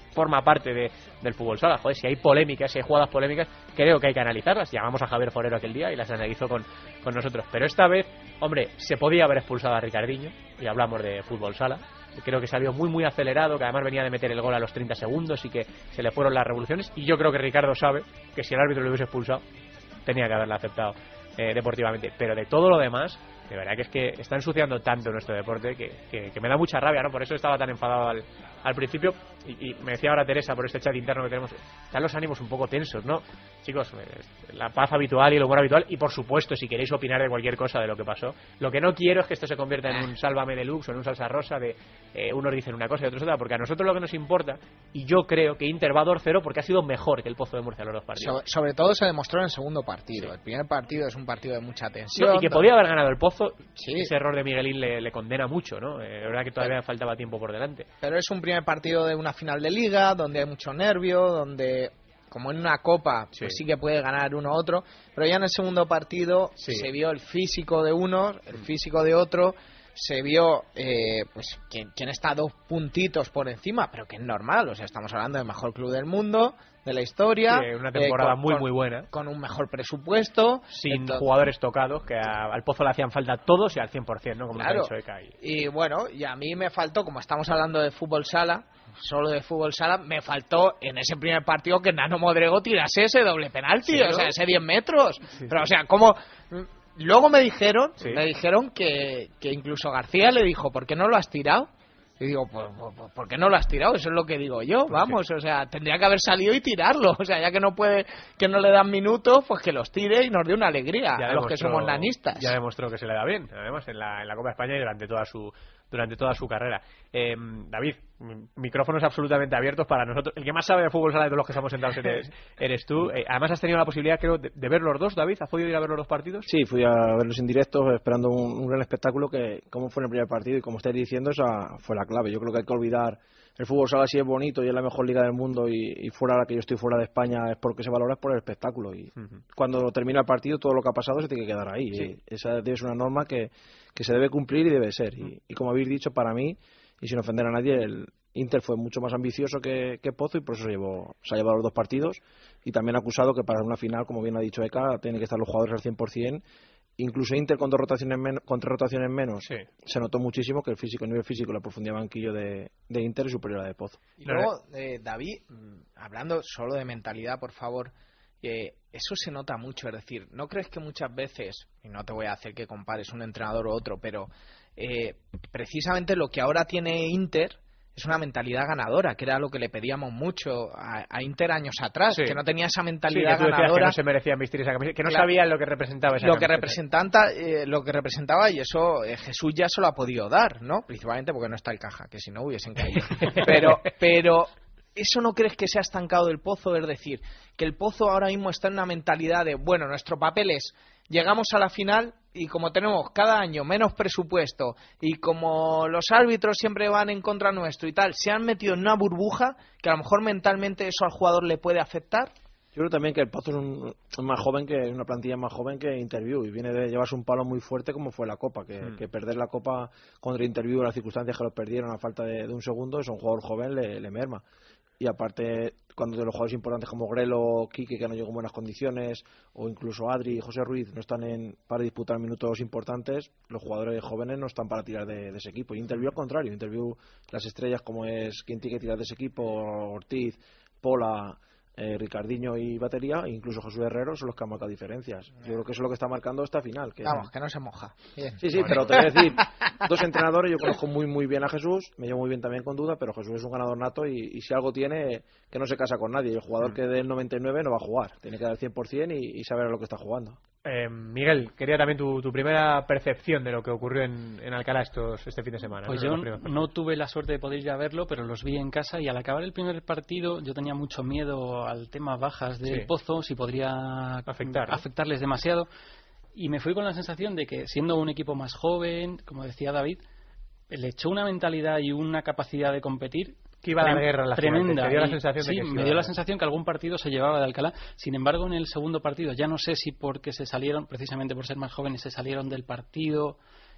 forma parte de, del fútbol sala. Joder, si hay polémicas, si hay jugadas polémicas, creo que hay que analizarlas. Llamamos a Javier Forero aquel día y las analizó con, con nosotros. Pero esta vez, hombre, se podía haber expulsado a Ricardinho, y hablamos de fútbol sala. Creo que salió muy muy acelerado, que además venía de meter el gol a los treinta segundos y que se le fueron las revoluciones. Y yo creo que Ricardo sabe que si el árbitro lo hubiese expulsado, tenía que haberla aceptado eh, deportivamente. Pero de todo lo demás, de verdad que es que está ensuciando tanto nuestro deporte que, que, que me da mucha rabia, ¿no? Por eso estaba tan enfadado al, al principio. Y, y me decía ahora Teresa por este chat interno que tenemos, están los ánimos un poco tensos, ¿no? Chicos, la paz habitual y el humor habitual. Y por supuesto, si queréis opinar de cualquier cosa de lo que pasó, lo que no quiero es que esto se convierta en un sálvame deluxe o en un salsa rosa de eh, unos dicen una cosa y otros otra, porque a nosotros lo que nos importa, y yo creo que Inter va dos cero porque ha sido mejor que el Pozo de Murcia los dos partidos. Sobre, sobre todo se demostró en el segundo partido. Sí. El primer partido es un partido de mucha tensión. No, y que podía haber ganado el Pozo. Sí. Ese error de Miguelín le, le condena mucho, ¿no? Eh, la verdad que todavía pero, faltaba tiempo por delante. Pero es un primer partido de una final de liga, donde hay mucho nervio, donde, como en una copa, sí, pues sí que puede ganar uno u otro, pero ya en el segundo partido sí. se vio el físico de uno, el físico de otro, se vio eh, pues quien, quien está dos puntitos por encima, pero que es normal, o sea, estamos hablando del mejor club del mundo, de la historia, sí, una temporada eh, con, muy con, muy buena, con un mejor presupuesto, sin entonces, jugadores tocados, que a, al Pozo le hacían falta todos y al cien por cien, ¿no? Como claro, te ha dicho Eka. Y... y bueno, y a mí me faltó, como estamos hablando de fútbol sala, solo de fútbol sala, me faltó en ese primer partido que Nano Modrego tirase ese doble penalti, ¿sí, o sea, ese diez metros, sí, pero o sea, como... Luego me dijeron, sí. me dijeron que, que incluso García le dijo, ¿por qué no lo has tirado? Y digo, pues, pues, ¿por qué no lo has tirado? Eso es lo que digo yo, vamos, o sea, tendría que haber salido y tirarlo, o sea, ya que no puede, que no le dan minutos, pues que los tire y nos dé una alegría ya a los que somos nanistas. Ya demostró que se le da bien, además, en la, en la Copa de España y durante toda su durante toda su carrera. Eh, David, micrófonos absolutamente abiertos para nosotros. El que más sabe de fútbol sala de todos los que estamos sentados eres, eres tú. Eh, además has tenido la posibilidad, creo, de, de ver los dos, David. ¿Has podido ir a ver los dos partidos? Sí, fui a verlos en directo, esperando un, un gran espectáculo que, como fue en el primer partido y como estáis diciendo, esa fue la clave. Yo creo que hay que olvidar el fútbol sala, si es bonito y es la mejor liga del mundo y, y fuera la que yo estoy fuera de España, es porque se valora es por el espectáculo. Y uh-huh. cuando termina el partido, todo lo que ha pasado se tiene que quedar ahí. Sí. Esa es una norma que, que se debe cumplir y debe ser. Y, y como habéis dicho, para mí, y sin ofender a nadie, el Inter fue mucho más ambicioso que, que Pozo y por eso se, llevó, se ha llevado los dos partidos. Y también ha acusado que para una final, como bien ha dicho Eka, tienen que estar los jugadores al cien por cien. Incluso Inter con dos rotaciones menos, con tres rotaciones menos, sí. se notó muchísimo que el físico, el nivel físico, la profundidad de banquillo de, de Inter es superior a la de Pozo. Y luego, eh, David, hablando solo de mentalidad, por favor, eh, eso se nota mucho, es decir, ¿no crees que muchas veces, y no te voy a hacer que compares un entrenador u otro, pero eh, precisamente lo que ahora tiene Inter es una mentalidad ganadora, que era lo que le pedíamos mucho a, a Inter años atrás, sí. que no tenía esa mentalidad sí, que ganadora, que no se merecían vestir esa camiseta, que no claro, sabían lo que representaba esa lo camiseta. que representaba, eh, lo que representaba y eso eh, Jesús ya se lo ha podido dar, ¿no? Principalmente porque no está el Caja, que si no hubiesen caído. pero, pero ¿eso no crees que se ha estancado del Pozo? Es decir, que el Pozo ahora mismo está en una mentalidad de, bueno, nuestro papel es, llegamos a la final y como tenemos cada año menos presupuesto y como los árbitros siempre van en contra nuestro y tal, se han metido en una burbuja que a lo mejor mentalmente eso al jugador le puede afectar. Yo creo también que el Pozo es un, un más joven que una plantilla más joven que Interview y viene de llevarse un palo muy fuerte como fue la Copa, que, mm. que perder la Copa contra Interview, las circunstancias que los perdieron a falta de, de un segundo, es un jugador joven, le, le merma. Y aparte, cuando de los jugadores importantes como Grelo, Quique, que no llegó en buenas condiciones, o incluso Adri y José Ruiz no están en, para disputar minutos importantes, los jugadores jóvenes no están para tirar de, de ese equipo. Y Interview al contrario, Interview las estrellas como es quien tiene que tirar de ese equipo, Ortiz, Pola, eh, Ricardinho y Batería, e incluso Jesús Herrero son los que han marcado diferencias. Yo creo que eso es lo que está marcando esta final. Que Vamos, que no se moja. Bien. Sí, sí, pero te voy a decir, dos entrenadores, yo conozco muy muy bien a Jesús, me llevo muy bien también con Duda, pero Jesús es un ganador nato y, y si algo tiene, que no se casa con nadie. El jugador mm. que dé el noventa y nueve no va a jugar, tiene que dar el cien por cien y, y saber a lo que está jugando. Eh, Miguel, quería también tu, tu primera percepción de lo que ocurrió en, en Alcalá estos, este fin de semana. Pues ¿no? yo no tuve la suerte de poder ir a verlo, pero los vi en casa y al acabar el primer partido yo tenía mucho miedo al tema bajas del sí. Pozo, si podría Afectar, ¿no? afectarles demasiado, y me fui con la sensación de que siendo un equipo más joven, como decía David, le echó una mentalidad y una capacidad de competir que iba a dar guerra en la tremenda. Final. Te dio la sensación sí, de que me dio la sensación que algún partido se llevaba de Alcalá. Sin embargo, en el segundo partido, ya no sé si porque se salieron, precisamente por ser más jóvenes, se salieron del partido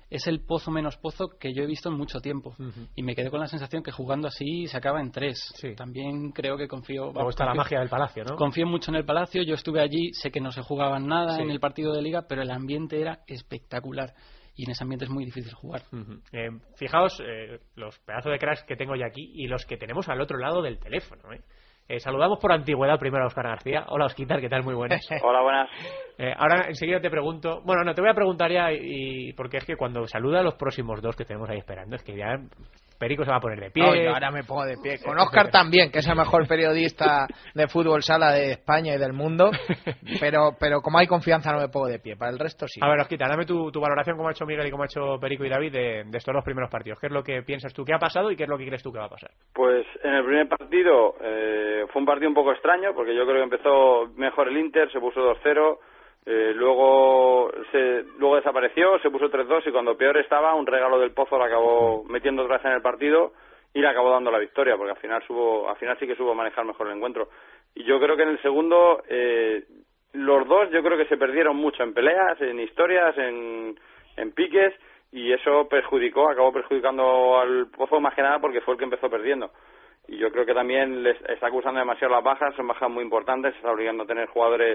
es el pozo menos pozo que yo he visto en mucho tiempo. Uh-huh. Y me quedé con la sensación que jugando así se acaba en tres. Sí. También creo que confío... Luego está la magia del Palacio, ¿no? Confío mucho en el Palacio. Yo estuve allí, sé que no se jugaban nada sí. en el partido de Liga, pero el ambiente era espectacular. Y en ese ambiente es muy difícil jugar. Uh-huh. Eh, fijaos eh, los pedazos de cracks que tengo yo aquí y los que tenemos al otro lado del teléfono, ¿eh? Eh, saludamos por antigüedad primero a Óscar García. Hola, Osquitar, ¿qué tal? Muy buenas. Hola, buenas. Eh, ahora enseguida te pregunto... Bueno, no, te voy a preguntar ya, y, y porque es que cuando saluda a los próximos dos que tenemos ahí esperando, es que ya Perico se va a poner de pie. No, yo ahora me pongo de pie. Con Óscar también, que es el mejor periodista de fútbol sala de España y del mundo, pero pero como hay confianza no me pongo de pie. Para el resto sí. A ver, Osquitar, dame tu, tu valoración, como ha hecho Miguel y como ha hecho Perico y David, de, de estos dos primeros partidos. ¿Qué es lo que piensas tú que ha pasado y qué es lo que crees tú que va a pasar? Pues en el primer partido eh, fue un partido un poco extraño, porque yo creo que empezó mejor el Inter, se puso dos cero, eh, luego se luego desapareció, se puso tres dos y cuando peor estaba, un regalo del Pozo lo acabó metiendo otra vez en el partido y le acabó dando la victoria, porque al final supo, al final sí que supo manejar mejor el encuentro. Y yo creo que en el segundo eh, los dos yo creo que se perdieron mucho en peleas, en historias, en, en piques, y eso perjudicó, acabó perjudicando al Pozo más que nada porque fue el que empezó perdiendo. Y yo creo que también les está acusando demasiado las bajas, son bajas muy importantes, se está obligando a tener jugadores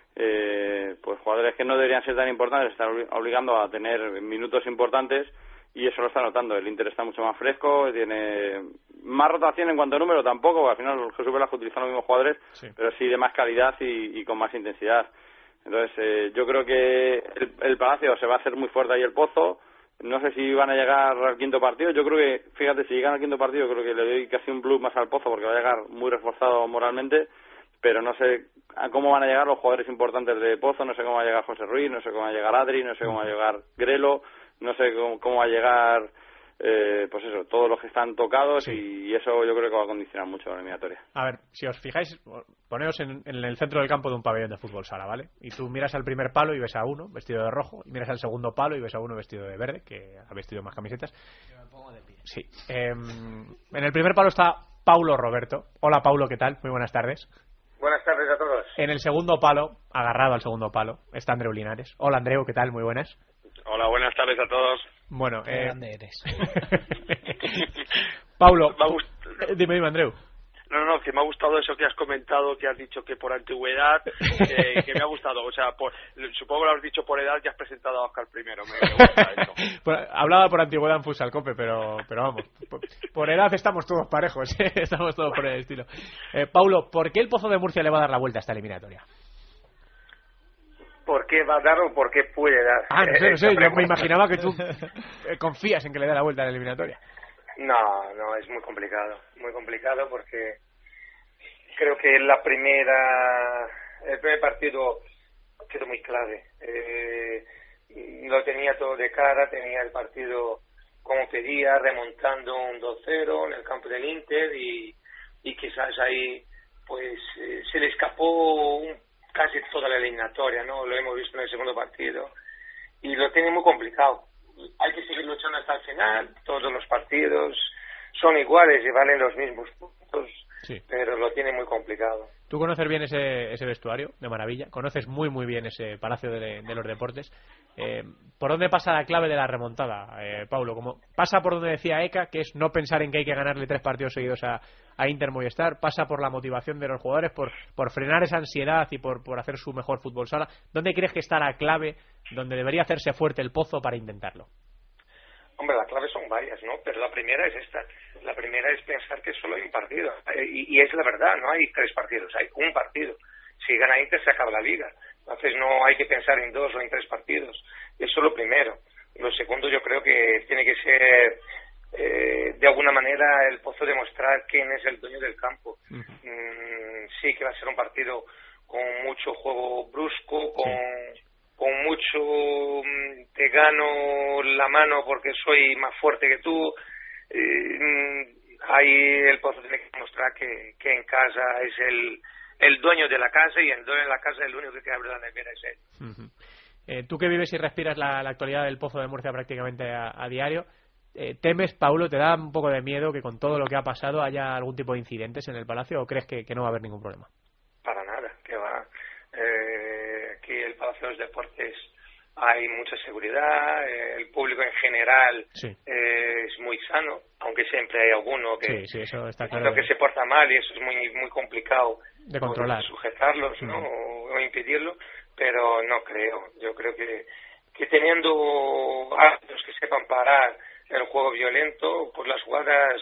eh, pues jugadores que no deberían ser tan importantes, se está obligando a tener minutos importantes y eso lo está notando. El Inter está mucho más fresco, tiene más rotación en cuanto a número tampoco, al final Jesús Velasco utiliza los mismos jugadores, sí. pero sí de más calidad y, y con más intensidad. Entonces eh, yo creo que el, el Palacio se va a hacer muy fuerte ahí el Pozo. No sé si van a llegar al quinto partido. Yo creo que, fíjate, si llegan al quinto partido, creo que le doy casi un plus más al Pozo porque va a llegar muy reforzado moralmente, pero no sé a cómo van a llegar los jugadores importantes de Pozo, no sé cómo va a llegar José Ruiz, no sé cómo va a llegar Adri, no sé cómo va a llegar Grelo, no sé cómo, cómo va a llegar, eh, pues eso, todos los que están tocados, sí. y eso yo creo que va a condicionar mucho la eliminatoria. A ver, si os fijáis, poneos en, en el centro del campo de un pabellón de fútbol sala, ¿vale? Y tú miras al primer palo y ves a uno vestido de rojo, y miras al segundo palo y ves a uno vestido de verde, que ha vestido más camisetas. Yo me pongo de pie. Sí. Eh, en el primer palo está Paulo Roberto. Hola, Paulo, ¿qué tal? Muy buenas tardes. Buenas tardes a todos. En el segundo palo, agarrado al segundo palo, está Andreu Linares. Hola, Andreu, ¿qué tal? Muy buenas. Hola, buenas tardes a todos. Bueno, ¿Qué eh... grande eres? Paulo, gust... dime, dime, Andreu. No, no, no, que me ha gustado eso que has comentado, que has dicho que por antigüedad, que, que me ha gustado. O sea, por, supongo que lo has dicho por edad, ya has presentado a Óscar primero. Me, me gusta eso. Por, hablaba por antigüedad en Futsal Cope, pero, pero vamos, por, por edad estamos todos parejos, ¿eh? Estamos todos por el estilo. Eh, Paulo, ¿por qué el Pozo de Murcia le va a dar la vuelta a esta eliminatoria? ¿Por qué va a dar o por qué puede dar? Ah, no sé, no sé, yo me imaginaba que tú eh, confías en que le dé la vuelta a la eliminatoria. No, no, es muy complicado, muy complicado porque creo que la primera, el primer partido quedó muy clave. Eh, lo tenía todo de cara, tenía el partido como pedía, remontando un dos cero en el campo del Inter y, y quizás ahí pues eh, se le escapó un, casi toda la eliminatoria, ¿no? Lo hemos visto en el segundo partido y lo tiene muy complicado. Hay que seguir luchando hasta el final, todos los partidos son iguales y valen los mismos puntos, sí. pero lo tiene muy complicado. Tú conoces bien ese, ese vestuario, de maravilla, conoces muy muy bien ese Palacio de, de los Deportes. Eh, ¿Por dónde pasa la clave de la remontada, eh, Paulo? Como pasa por donde decía Eka, que es no pensar en que hay que ganarle tres partidos seguidos a, a Inter Movistar, pasa por la motivación de los jugadores, por, por frenar esa ansiedad y por, por hacer su mejor fútbol sala. ¿Dónde crees que está la clave, donde debería hacerse fuerte el Pozo para intentarlo? Hombre, las claves son varias, ¿no? Pero la primera es esta. La primera es pensar que solo hay un partido. Y, y es la verdad, no hay tres partidos, hay un partido. Si gana Inter se acaba la liga. Entonces no hay que pensar en dos o en tres partidos. Eso es lo primero. Lo segundo yo creo que tiene que ser, eh, de alguna manera, el Pozo demostrar quién es el dueño del campo. Uh-huh. Mm, sí que va a ser un partido con mucho juego brusco, con... Sí. con mucho te gano la mano porque soy más fuerte que tú. Eh, ahí el Pozo tiene que demostrar que, que en casa es el, el dueño de la casa y el dueño de la casa el único que abre la nevera es él. Uh-huh. eh, tú que vives y respiras la, la actualidad del Pozo de Murcia prácticamente a, a diario, eh, ¿temes, Paulo, te da un poco de miedo que con todo lo que ha pasado haya algún tipo de incidentes en el Palacio o crees que, que no va a haber ningún problema? Para nada, que va. Eh, que el Palacio de los Deportes hay mucha seguridad, eh, el público en general sí. eh, es muy sano, aunque siempre hay alguno que, sí, sí, eso está claro. que se porta mal y eso es muy muy complicado de controlar, sujetarlos, ¿no? O, o impedirlo, pero no creo. Yo creo que, que teniendo árbitros que sepan parar el juego violento, pues las jugadas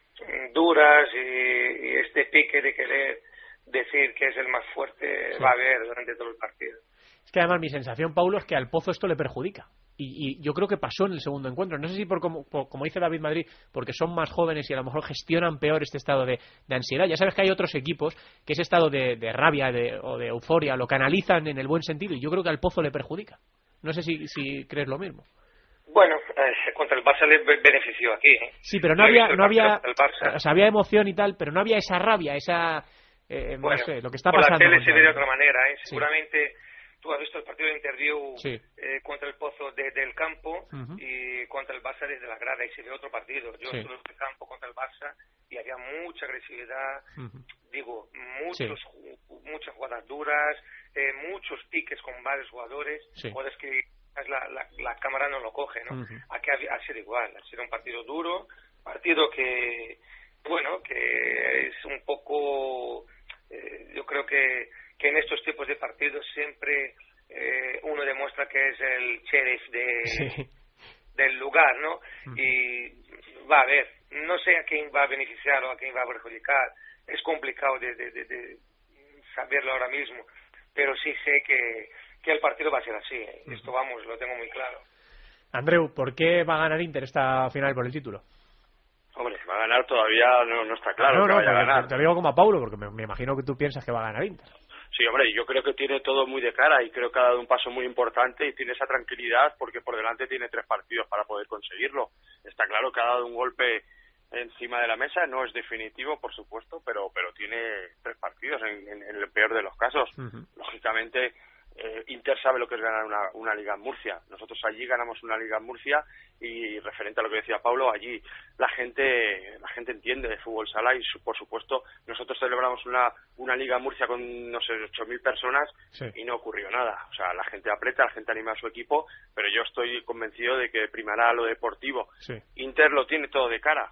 duras y, y este pique de querer decir que es el más fuerte sí. va a haber durante todo el partido. Es que además mi sensación, Paulo, es que al Pozo esto le perjudica. Y, y yo creo que pasó en el segundo encuentro. No sé si por como, por, como dice David Madrid, porque son más jóvenes y a lo mejor gestionan peor este estado de, de ansiedad. Ya sabes que hay otros equipos que ese estado de, de rabia de, o de euforia lo canalizan en el buen sentido y yo creo que al Pozo le perjudica. No sé si, si crees lo mismo. Bueno, eh, contra el Barça le benefició aquí. ¿eh? Sí, pero no, no había, no había, o sea, había emoción y tal, pero no había esa rabia, esa, eh, bueno, no sé, lo que está por pasando. La tele se ve de otra manera, ¿eh? Sí. Seguramente tú has visto el partido de Interview sí. eh, contra el Pozo desde el campo uh-huh. y contra el Barça desde la grada y se ve otro partido. Yo sí. estuve en el campo contra el Barça y había mucha agresividad, uh-huh. digo, muchos, sí. muchas jugadas duras, eh, muchos piques con varios jugadores, sí. jugadores que La, la, la cámara no lo coge, ¿no? Uh-huh. Aquí ha, ha sido igual, ha sido un partido duro, partido que, bueno, que es un poco, eh, yo creo que, que en estos tipos de partidos siempre eh, uno demuestra que es el sheriff de, sí. del lugar, ¿no? Uh-huh. Y va a ver, no sé a quién va a beneficiar o a quién va a perjudicar, es complicado de, de, de, de saberlo ahora mismo, pero sí sé que que el partido va a ser así, ¿eh? Esto vamos, lo tengo muy claro. Andreu, ¿por qué va a ganar Inter esta final por el título? Hombre, va a ganar todavía no, no está claro no, que no, vaya a ganar. Te lo digo como a Paulo, porque me, me imagino que tú piensas que va a ganar Inter. Sí, hombre, yo creo que tiene todo muy de cara y creo que ha dado un paso muy importante y tiene esa tranquilidad porque por delante tiene tres partidos para poder conseguirlo. Está claro que ha dado un golpe encima de la mesa, no es definitivo, por supuesto, pero pero tiene tres partidos en, en, en el peor de los casos. Uh-huh. Lógicamente, Eh, Inter sabe lo que es ganar una, una liga en Murcia. Nosotros allí ganamos una liga en Murcia y referente a lo que decía Pablo, allí la gente la gente entiende de fútbol sala y por supuesto nosotros celebramos una una liga en Murcia con no sé ocho mil personas sí. y no ocurrió nada. O sea, la gente aprieta, la gente anima a su equipo, pero yo estoy convencido de que primará lo deportivo. Sí. Inter lo tiene todo de cara.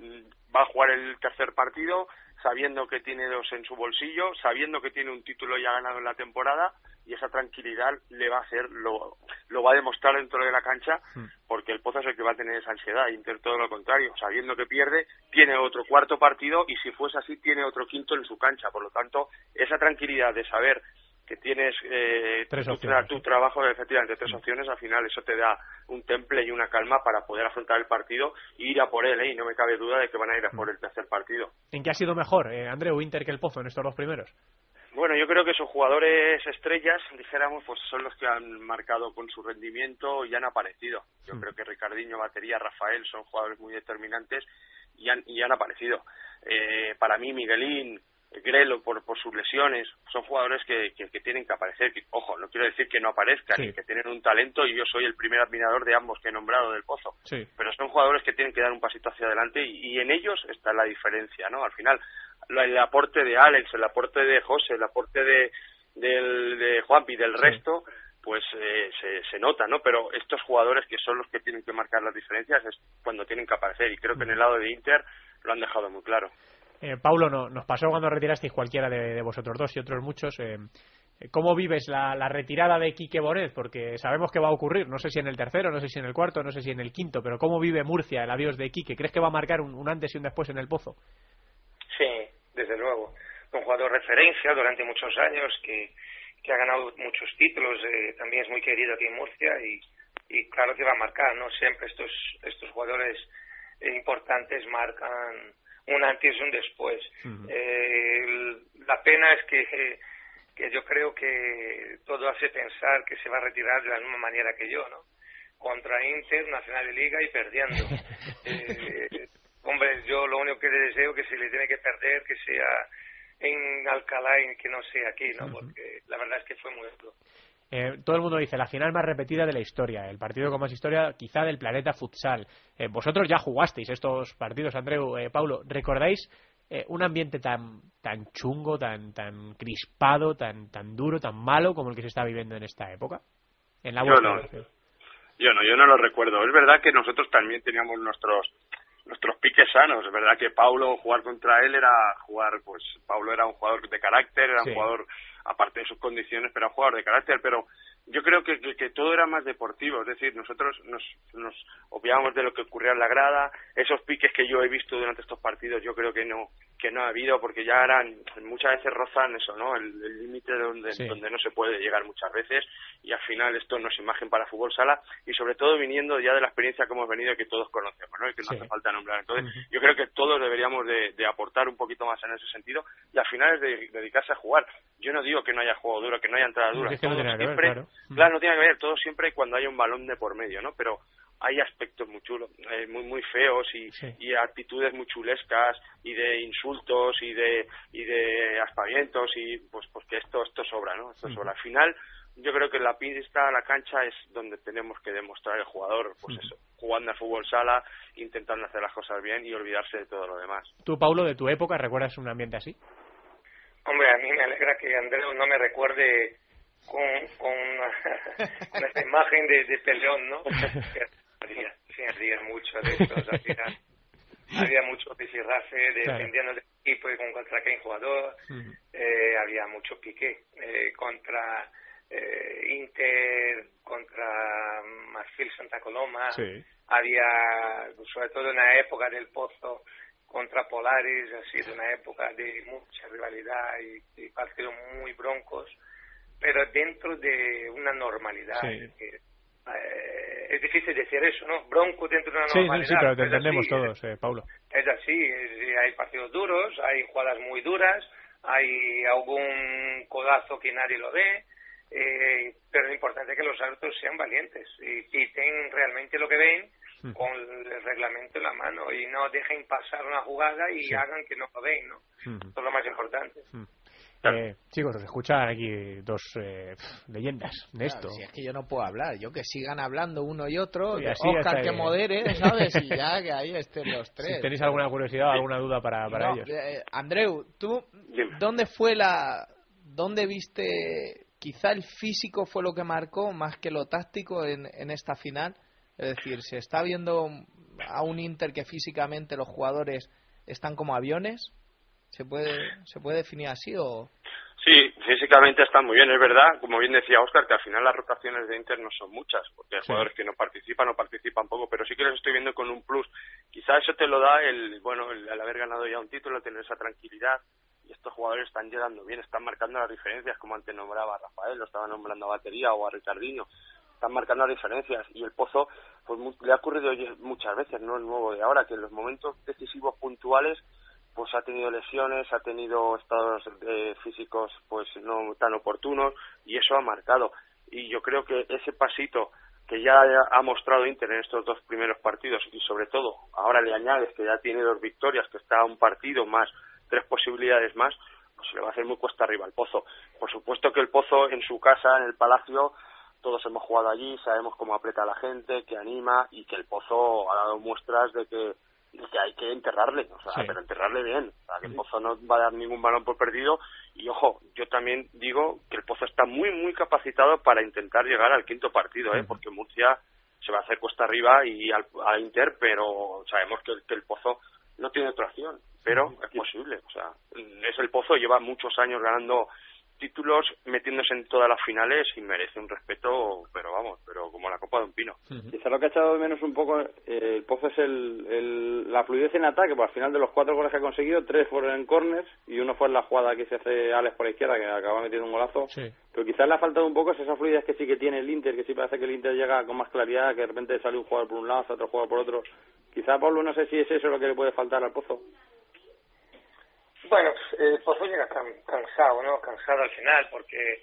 Va a jugar el tercer partido sabiendo que tiene dos en su bolsillo, sabiendo que tiene un título ya ganado en la temporada y esa tranquilidad le va a hacer, lo, lo va a demostrar dentro de la cancha porque el Pozo es el que va a tener esa ansiedad, Inter todo lo contrario, sabiendo que pierde, tiene otro cuarto partido y si fuese así tiene otro quinto en su cancha, por lo tanto esa tranquilidad de saber que tienes eh, tres tu, tra- tu trabajo efectivamente tres opciones, al final eso te da un temple y una calma para poder afrontar el partido e ir a por él, ¿eh? Y no me cabe duda de que van a ir a por el tercer partido. ¿En qué ha sido mejor, eh, Andreu, Inter que el Pozo en estos dos primeros? Bueno, yo creo que sus jugadores estrellas, dijéramos, pues son los que han marcado con su rendimiento y han aparecido. Yo mm. creo que Ricardinho, Batería, Rafael son jugadores muy determinantes y han, y han aparecido. Eh, para mí, Miguelín, Grelo por, por sus lesiones, son jugadores que, que, que tienen que aparecer. Que, ojo, no quiero decir que no aparezcan, sí. que tienen un talento y yo soy el primer admirador de ambos que he nombrado del Pozo. Sí. Pero son jugadores que tienen que dar un pasito hacia adelante y, y en ellos está la diferencia, ¿no? Al final, el aporte de Alex, el aporte de José, el aporte de, de, de Juanpi, del sí. resto, pues eh, se, se nota, ¿no? Pero estos jugadores que son los que tienen que marcar las diferencias es cuando tienen que aparecer y creo que en el lado de Inter lo han dejado muy claro. Eh, Paulo, no, nos pasó cuando retirasteis cualquiera de, de vosotros dos y otros muchos. Eh, ¿Cómo vives la, la retirada de Quique Bonet? Porque sabemos que va a ocurrir, no sé si en el tercero, no sé si en el cuarto, no sé si en el quinto, pero ¿cómo vive Murcia el adiós de Quique? ¿Crees que va a marcar un, un antes y un después en el Pozo? Sí, desde luego. Un jugador de referencia durante muchos años que, que ha ganado muchos títulos, eh, también es muy querido aquí en Murcia y, y claro que va a marcar, ¿no? Siempre estos, estos jugadores importantes marcan un antes y un después. Uh-huh. Eh, la pena es que, que yo creo que todo hace pensar que se va a retirar de la misma manera que yo, ¿no? Contra Inter, una final de Liga y perdiendo. eh, hombre, yo lo único que le deseo que si le tiene que perder, que sea en Alcalá y que no sea aquí, ¿no? Uh-huh. Porque la verdad es que fue muy duro. Eh, todo el mundo dice la final más repetida de la historia, el partido con más historia quizá del planeta futsal. Eh, vosotros ya jugasteis estos partidos, Andreu, eh, Paulo. ¿Recordáis eh, un ambiente tan tan chungo, tan tan crispado, tan tan duro, tan malo como el que se está viviendo en esta época? en la Yo vuelta. no, yo no, yo no lo recuerdo. Es verdad que nosotros también teníamos nuestros nuestros piques sanos. Es verdad que Paulo, jugar contra él era jugar, pues Paulo era un jugador de carácter, era Sí. un jugador, aparte de sus condiciones, pero era un jugador de carácter, pero yo creo que, que, que todo era más deportivo, es decir, nosotros nos, nos obviamos de lo que ocurría en la grada, esos piques que yo he visto durante estos partidos yo creo que no que no ha habido, porque ya eran, muchas veces rozan eso, ¿no? El límite donde, Sí. donde no se puede llegar muchas veces, y al final esto no es imagen para fútbol sala, y sobre todo viniendo ya de la experiencia que hemos venido y que todos conocemos, ¿no? Y que no Sí. hace falta nombrar. Entonces, Ujú. yo creo que todos deberíamos de, de aportar un poquito más en ese sentido, y al final es de, dedicarse a jugar. Yo no digo que no haya juego duro, que no haya entrada dura. Es que no todo tiene nada que ver, siempre, claro. claro, no tiene que ver, todo siempre cuando hay un balón de por medio, ¿no? Pero hay aspectos muy chulos, eh, muy muy feos y, Sí. y actitudes muy chulescas y de insultos y de y de aspavientos, y pues pues que esto esto sobra, ¿no? Esto Ujú. sobra. Al final yo creo que la pista, la cancha es donde tenemos que demostrar el jugador, pues Ujú. eso, jugando a fútbol sala, intentando hacer las cosas bien y olvidarse de todo lo demás. Tú, Paulo, de tu época, ¿recuerdas un ambiente así? Hombre, a mí me alegra que Andreu no me recuerde con, con, con esta imagen de, de peleón, ¿no? Había, sí, había mucho de eso, al final. Había mucho pisirrafe defendiendo el equipo y con contra qué jugador. Ujú. Eh, había mucho piqué eh, contra eh, Inter, contra Marfil Santa Coloma. Sí. Había, sobre todo en la época del Pozo, contra Polaris, ha sido una época de mucha rivalidad y, y partidos muy broncos, pero dentro de una normalidad. Sí. Que, eh, es difícil decir eso, ¿no? Bronco dentro de una Sí, normalidad. sí, sí, pero te es entendemos así, todos, eh, Paulo. Es así, es- hay partidos duros, hay jugadas muy duras, hay algún codazo que nadie lo ve, eh, pero lo importante es que los árbitros sean valientes y piten realmente lo que ven Ujú. con el reglamento en la mano y no dejen pasar una jugada y Sí. hagan que no lo ven, ¿no? Ujú. Eso es lo más importante. Eh, chicos, os escuchan aquí dos eh, pf, leyendas de esto. Claro, si es que yo no puedo hablar, yo que sigan hablando uno y otro, Y de así Oscar hasta que que- modere, ¿sabes? Y ya que ahí estén los tres. Si tenéis alguna curiosidad o alguna duda para, para No, ellos. eh, Andreu, ¿tú Dime. dónde fue la... dónde viste... quizá el físico fue lo que marcó más que lo táctico en, en esta final? Es decir, ¿se está viendo a un Inter que físicamente los jugadores están como aviones? ¿Se puede, se puede definir así o...? Sí, físicamente está muy bien, es verdad, como bien decía Óscar, que al final las rotaciones de Inter no son muchas, porque hay Sí. jugadores que no participan o participan poco, pero sí que los estoy viendo con un plus. Quizá eso te lo da el, bueno, el, el haber ganado ya un título, tener esa tranquilidad, y estos jugadores están llegando bien, están marcando las diferencias, como antes nombraba a Rafael, lo estaba nombrando a Batería o a Ricardinho, están marcando las diferencias, y el Pozo, pues mu- le ha ocurrido oye, muchas veces, no es nuevo de ahora, que en los momentos decisivos puntuales pues ha tenido lesiones, ha tenido estados eh, físicos pues no tan oportunos, y eso ha marcado. Y yo creo que ese pasito que ya ha mostrado Inter en estos dos primeros partidos, y sobre todo ahora le añades que ya tiene dos victorias, que está a un partido más, tres posibilidades más, pues se le va a hacer muy cuesta arriba al Pozo. Por supuesto que el Pozo en su casa, en el Palacio, todos hemos jugado allí, sabemos cómo aprieta a la gente, que anima, y que el Pozo ha dado muestras de que de que hay que enterrarle, o sea, Sí. pero enterrarle bien, o sea, que el Pozo no va a dar ningún balón por perdido, y ojo, yo también digo que el Pozo está muy, muy capacitado para intentar llegar al quinto partido, ¿eh? Ujú. Porque Murcia se va a hacer cuesta arriba y al, a Inter, pero sabemos que, que el Pozo no tiene otra opción, pero es posible, o sea, es el Pozo, lleva muchos años ganando títulos, metiéndose en todas las finales y merece un respeto, pero vamos, pero como la copa de un pino. Quizá lo que ha echado de menos un poco eh, el Pozo es el, el, la fluidez en ataque, pues al final de los cuatro goles que ha conseguido, tres fueron en corners y uno fue en la jugada que se hace Alex por la izquierda, que acaba metiendo un golazo. Sí. Pero quizás le ha faltado un poco esa fluidez que sí que tiene el Inter, que sí parece que el Inter llega con más claridad, que de repente sale un jugador por un lado, otro jugador por otro. Quizá, Pablo, no sé si es eso lo que le puede faltar al Pozo. Bueno, el Pozo llega can- cansado, ¿no? Cansado al final porque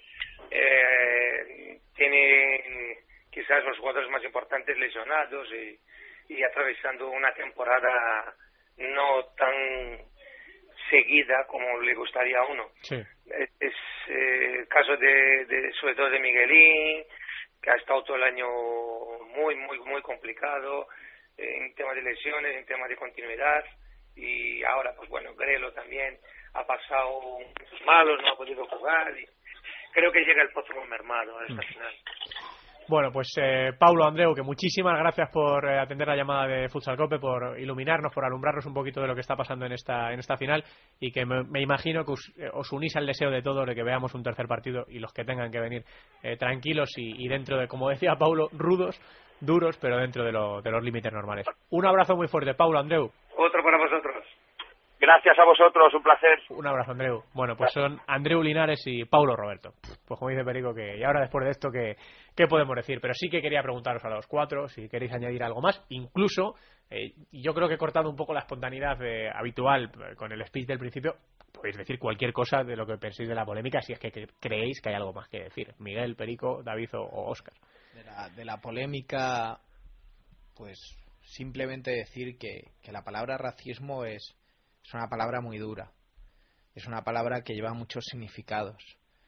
eh, tiene quizás los jugadores más importantes lesionados y, y atravesando una temporada no tan seguida como le gustaría a uno. Sí. Es, es eh, el caso de, de sobre todo de Miguelín, que ha estado todo el año muy, muy, muy complicado eh, en temas de lesiones, en temas de continuidad. Y ahora, pues bueno, Grelo también ha pasado momentos malos, no ha podido jugar y creo que llega el Pozo muy mermado a esta final. Bueno, pues eh, Paulo, Andreu, que muchísimas gracias por eh, atender la llamada de Futsal Cope, por iluminarnos, por alumbrarnos un poquito de lo que está pasando en esta en esta final, y que me, me imagino que os, eh, os unís al deseo de todos de que veamos un tercer partido y los que tengan que venir eh, tranquilos y, y dentro de, como decía Paulo, rudos, duros, pero dentro de, lo, de los límites normales. Un abrazo muy fuerte, Paulo, Andreu. Otro para vosotros. Gracias a vosotros, un placer. Un abrazo, Andreu. Bueno, pues son Andreu Linares y Paulo Roberto. Pues como dice Perico, que y ahora después de esto, ¿qué, qué podemos decir? Pero sí que quería preguntaros a los cuatro si queréis añadir algo más. Incluso, eh, yo creo que he cortado un poco la espontaneidad eh, habitual eh, con el speech del principio. Podéis decir cualquier cosa de lo que penséis de la polémica, si es que, que creéis que hay algo más que decir. Miguel, Perico, David o, o Óscar. De la, de la polémica, pues simplemente decir que, que la palabra racismo es... Es una palabra muy dura, es una palabra que lleva muchos significados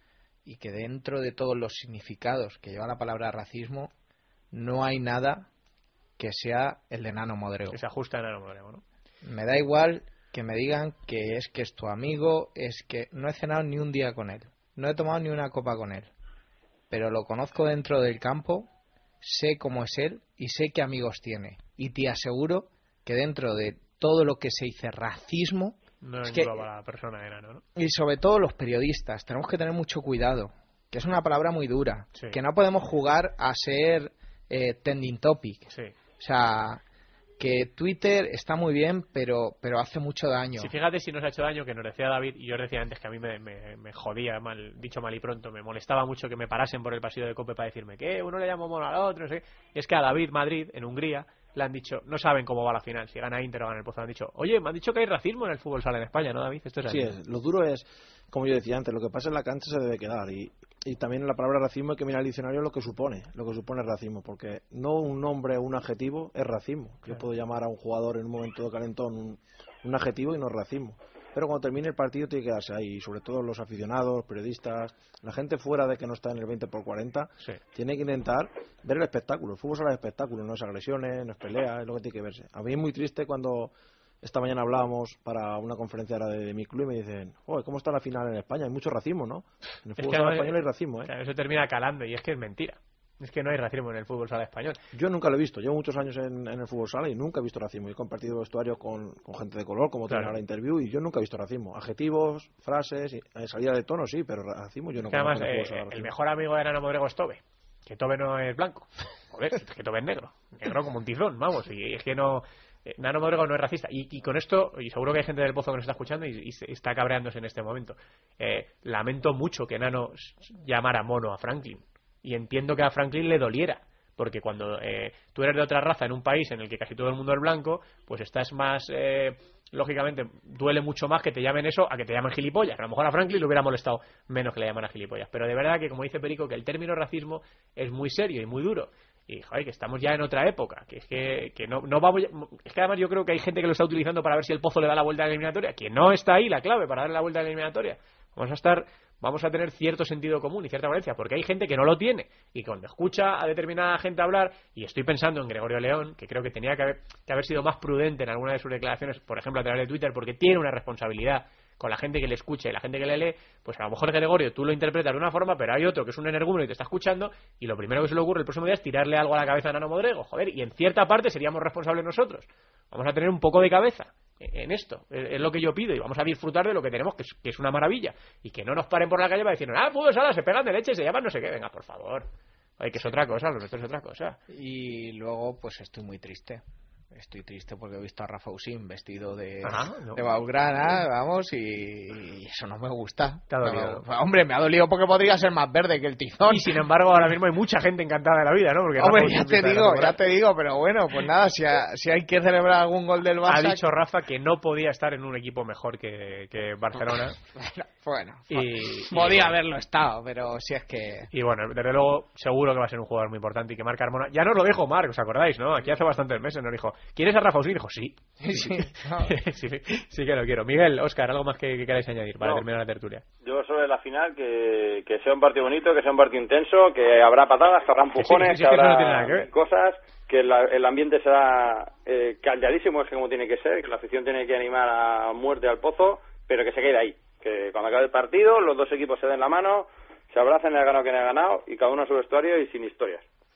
y que dentro de todos los significados que lleva la palabra racismo no hay nada que sea el de Nano Modrego. Que se ajusta a Nano Modrego, ¿no? Me da igual que me digan que es que es tu amigo, es que no he cenado ni un día con él, no he tomado ni una copa con él, pero lo conozco dentro del campo, sé cómo es él y sé qué amigos tiene, y te aseguro que dentro de todo lo que se dice racismo, no es que, la persona enano, ¿no? Y sobre todo los periodistas, tenemos que tener mucho cuidado, que es una palabra muy dura, sí. Que no podemos jugar a ser eh, trending topic, sí. O sea, que Twitter está muy bien, pero pero hace mucho daño. Sí, fíjate si nos ha hecho daño, que nos decía David, y yo os decía antes que a mí me, me, me jodía, mal dicho mal y pronto, me molestaba mucho que me parasen por el pasillo de Cope para decirme que uno le llama mono al otro, no sé. Y es que a David Madrid, en Hungría, le han dicho, no saben cómo va la final, si gana Inter o gana el Pozo, le han dicho, oye, me han dicho que hay racismo en el fútbol sala en España, ¿no, David? Esto es así. Sí, es, lo duro es, como yo decía antes, lo que pasa en la cancha se debe quedar, y, y también la palabra racismo hay que mirar al diccionario lo que supone, lo que supone racismo, porque no un nombre o un adjetivo es racismo. Yo Claro. puedo llamar a un jugador en un momento de calentón un, un adjetivo y no es racismo. Pero cuando termine el partido tiene que quedarse ahí, y sobre todo los aficionados, los periodistas, la gente fuera de que no está en el veinte por cuarenta, sí. Tiene que intentar ver el espectáculo. El fútbol sala es espectáculo, no es agresiones, no es pelea, es lo que tiene que verse. A mí es muy triste cuando esta mañana hablábamos para una conferencia de, de mi club y me dicen, joder, ¿cómo está la final en España? Hay mucho racismo, ¿no? En el Es fútbol que sala no, español hay racismo, ¿eh? Claro, eso termina calando, y es que es mentira. Es que no hay racismo en el fútbol sala español. Yo nunca lo he visto. Llevo muchos años en, en el fútbol sala y nunca he visto racismo. He compartido vestuario con, con gente de color, como Claro. tenía la interview, y yo nunca he visto racismo. Adjetivos, frases, y, eh, salida de tono, sí, pero racismo yo no Que además, conozco en el eh, fútbol sala el racismo. mejor amigo de Nano Modrego es Tobe. Que Tobe no es blanco. Joder, es que Tobe es negro. Negro como un tizón, vamos. Y es que no... Eh, Nano Modrego no es racista. Y, y con esto, y seguro que hay gente del Pozo que nos está escuchando y, y se está cabreándose en este momento. Eh, lamento mucho que Nano llamara mono a Franklin. Y entiendo que a Franklin le doliera. Porque cuando eh, tú eres de otra raza en un país en el que casi todo el mundo es blanco, pues estás más... Eh, lógicamente, duele mucho más que te llamen eso a que te llamen gilipollas. A lo mejor a Franklin le hubiera molestado menos que le llaman a gilipollas. Pero de verdad que, como dice Perico, que el término racismo es muy serio y muy duro. Y, joder, que estamos ya en otra época. Que es que, que no, no vamos... Es que además yo creo que hay gente que lo está utilizando para ver si el Pozo le da la vuelta a la eliminatoria. Que no está ahí la clave para darle la vuelta a la eliminatoria. Vamos a estar... Vamos a tener cierto sentido común y cierta valencia, porque hay gente que no lo tiene, y cuando escucha a determinada gente hablar, y estoy pensando en Gregorio León, que creo que tenía que haber, que haber sido más prudente en alguna de sus declaraciones, por ejemplo a través de Twitter, porque tiene una responsabilidad con la gente que le escucha y la gente que le lee, pues a lo mejor Gregorio tú lo interpretas de una forma, pero hay otro que es un energúmeno y te está escuchando, y lo primero que se le ocurre el próximo día es tirarle algo a la cabeza a Nano Modrego, joder, y en cierta parte seríamos responsables nosotros. Vamos a tener un poco de cabeza en esto, es lo que yo pido, y vamos a disfrutar de lo que tenemos, que es, que es una maravilla, y que no nos paren por la calle para decirnos, ah, fútbol sala, se pegan de leche, se llaman no sé qué, venga, por favor. Ay, que es otra cosa, lo nuestro es otra cosa. Y luego, pues estoy muy triste. Estoy triste porque he visto a Rafa Usín vestido de, Ajá, no. de Blaugrana, vamos, y, y eso no me gusta. Te ha dolido. No, hombre, me ha dolido porque podría ser más verde que el tizón. Y sin embargo, ahora mismo hay mucha gente encantada de la vida, ¿no? Porque hombre, Rafa ya te empieza a digo, enamorar. ya te digo, pero bueno, pues nada, si, ha- si hay que celebrar algún gol del Barça... Ha dicho Rafa que no podía estar en un equipo mejor que, que Barcelona. Bueno, Y, podía y- haberlo estado, pero si es que... Y bueno, desde luego, seguro que va a ser un jugador muy importante y que Marc Carmona... Ya nos lo dijo Marc, ¿os acordáis, no? Aquí hace bastantes meses nos dijo, ¿quieres a Rafa Usín? Dijo, sí. Sí, no. sí, sí que lo quiero. Miguel, Óscar, ¿algo más que, que queráis añadir para No. terminar la tertulia? Yo sobre la final, que, que sea un partido bonito, que sea un partido intenso, que habrá patadas, que habrá Que sí, empujones, que sí, que, que eso no habrá tiene nada que ver. cosas, que la- el ambiente será eh, calladísimo, es como tiene que ser, que la afición tiene que animar a muerte al Pozo, pero que se quede ahí. Que cuando acabe el partido, los dos equipos se den la mano, se abracen, el ha ganado quien ha ganado, y cada uno a su vestuario y sin historias.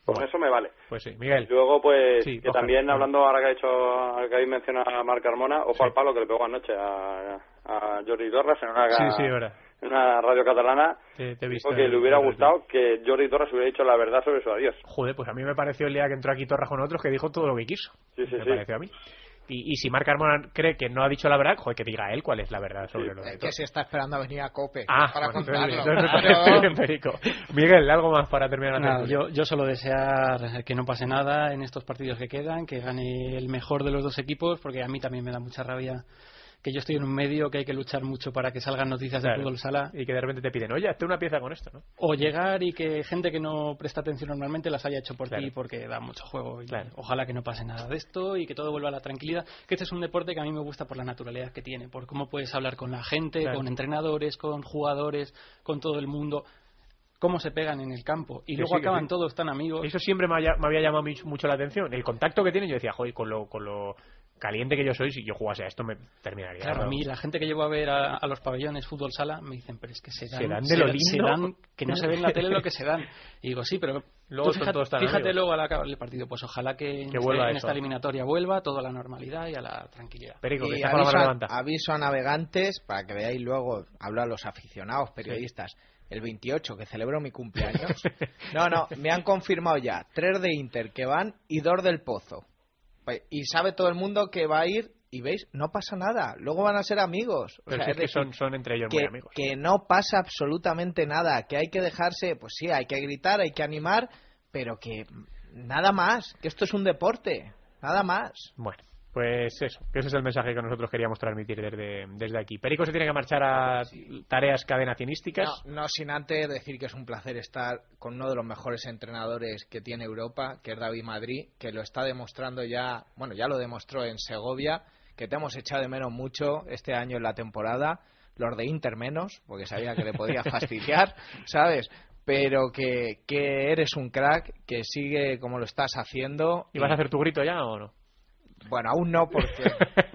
Con Bueno. eso me vale. Pues sí, Miguel. Luego, pues, Sí, que Oscar. también hablando, ahora que ha hecho, que habéis mencionado a Marc Carmona, ojo Sí. al palo que le pegó anoche a, a Jordi Torres en una, Sí, sí, es verdad. en una radio catalana. Te, te he visto Dijo que en- le hubiera en el gustado que Jordi Torres hubiera dicho la verdad sobre su adiós. Joder, pues a mí me pareció el día que entró aquí Torras con otros que dijo todo lo que quiso. Sí, sí, me sí. pareció a mí. Y, y si Marc Carmona cree que no ha dicho la verdad, joder, que diga él cuál es la verdad sobre lo de Es que Torres. se está esperando a venir a COPE Ah, para bueno, contarlo. entonces, entonces me Claro. parece bien, Perico. Miguel, algo más para terminar la Nada, tertulia? yo, yo solo desear que no pase nada en estos partidos que quedan, que gane el mejor de los dos equipos, porque a mí también me da mucha rabia que yo estoy en un medio que hay que luchar mucho para que salgan noticias de Claro. fútbol sala. Y que de repente te piden, oye, hazte una pieza con esto, ¿no? O llegar y que gente que no presta atención normalmente las haya hecho por Claro. ti porque da mucho juego. Y Claro. ojalá que no pase nada de esto y que todo vuelva a la tranquilidad. Que este es un deporte que a mí me gusta por la naturalidad que tiene, por cómo puedes hablar con la gente, Claro. con entrenadores, con jugadores, con todo el mundo, cómo se pegan en el campo y Que luego sí, que acaban sí. todos tan amigos. Eso siempre me, haya- me había llamado mucho- mucho la atención. El contacto que tienen, yo decía, joder, con lo, con lo caliente que yo soy, si yo jugase a esto me terminaría. Claro, ¿no? a mí la gente que llevo a ver a, a los pabellones fútbol sala me dicen, pero es que se dan, Se dan de lo se- lindo. se dan que no se ve en la tele lo que se dan. Y digo, sí, pero Luego tú son fíjate, todos tan fíjate amigos. luego al acabar el partido, pues ojalá que, en, Que este- vuelva en eso. esta eliminatoria vuelva todo a la normalidad y a la tranquilidad. Perico, que Y está con la aviso, mano a, levantada. aviso a navegantes para que veáis luego, hablo a los aficionados, periodistas. El veintiocho, que celebro mi cumpleaños. No, no, me han confirmado ya tres de Inter que van y dos del Pozo. Pues, y sabe todo el mundo que va a ir y veis, no pasa nada. Luego van a ser amigos. O Pero sea, si es es que decir, son, son entre ellos que, muy amigos. que no pasa absolutamente nada, que hay que dejarse, pues sí, hay que gritar, hay que animar, pero que nada más, que esto es un deporte, nada más. Bueno, pues eso, que ese es el mensaje que nosotros queríamos transmitir desde, desde aquí. Perico se tiene que marchar a tareas cadenacionísticas. No, no sin antes decir que es un placer estar con uno de los mejores entrenadores que tiene Europa, que es David Madrid, que lo está demostrando ya, bueno, ya lo demostró en Segovia, que te hemos echado de menos mucho este año en la temporada, los de Inter menos, porque sabía que le podía fastidiar, ¿sabes? Pero que, que eres un crack, que sigue como lo estás haciendo. ¿Y vas a hacer tu grito ya o no? Bueno, aún no, porque...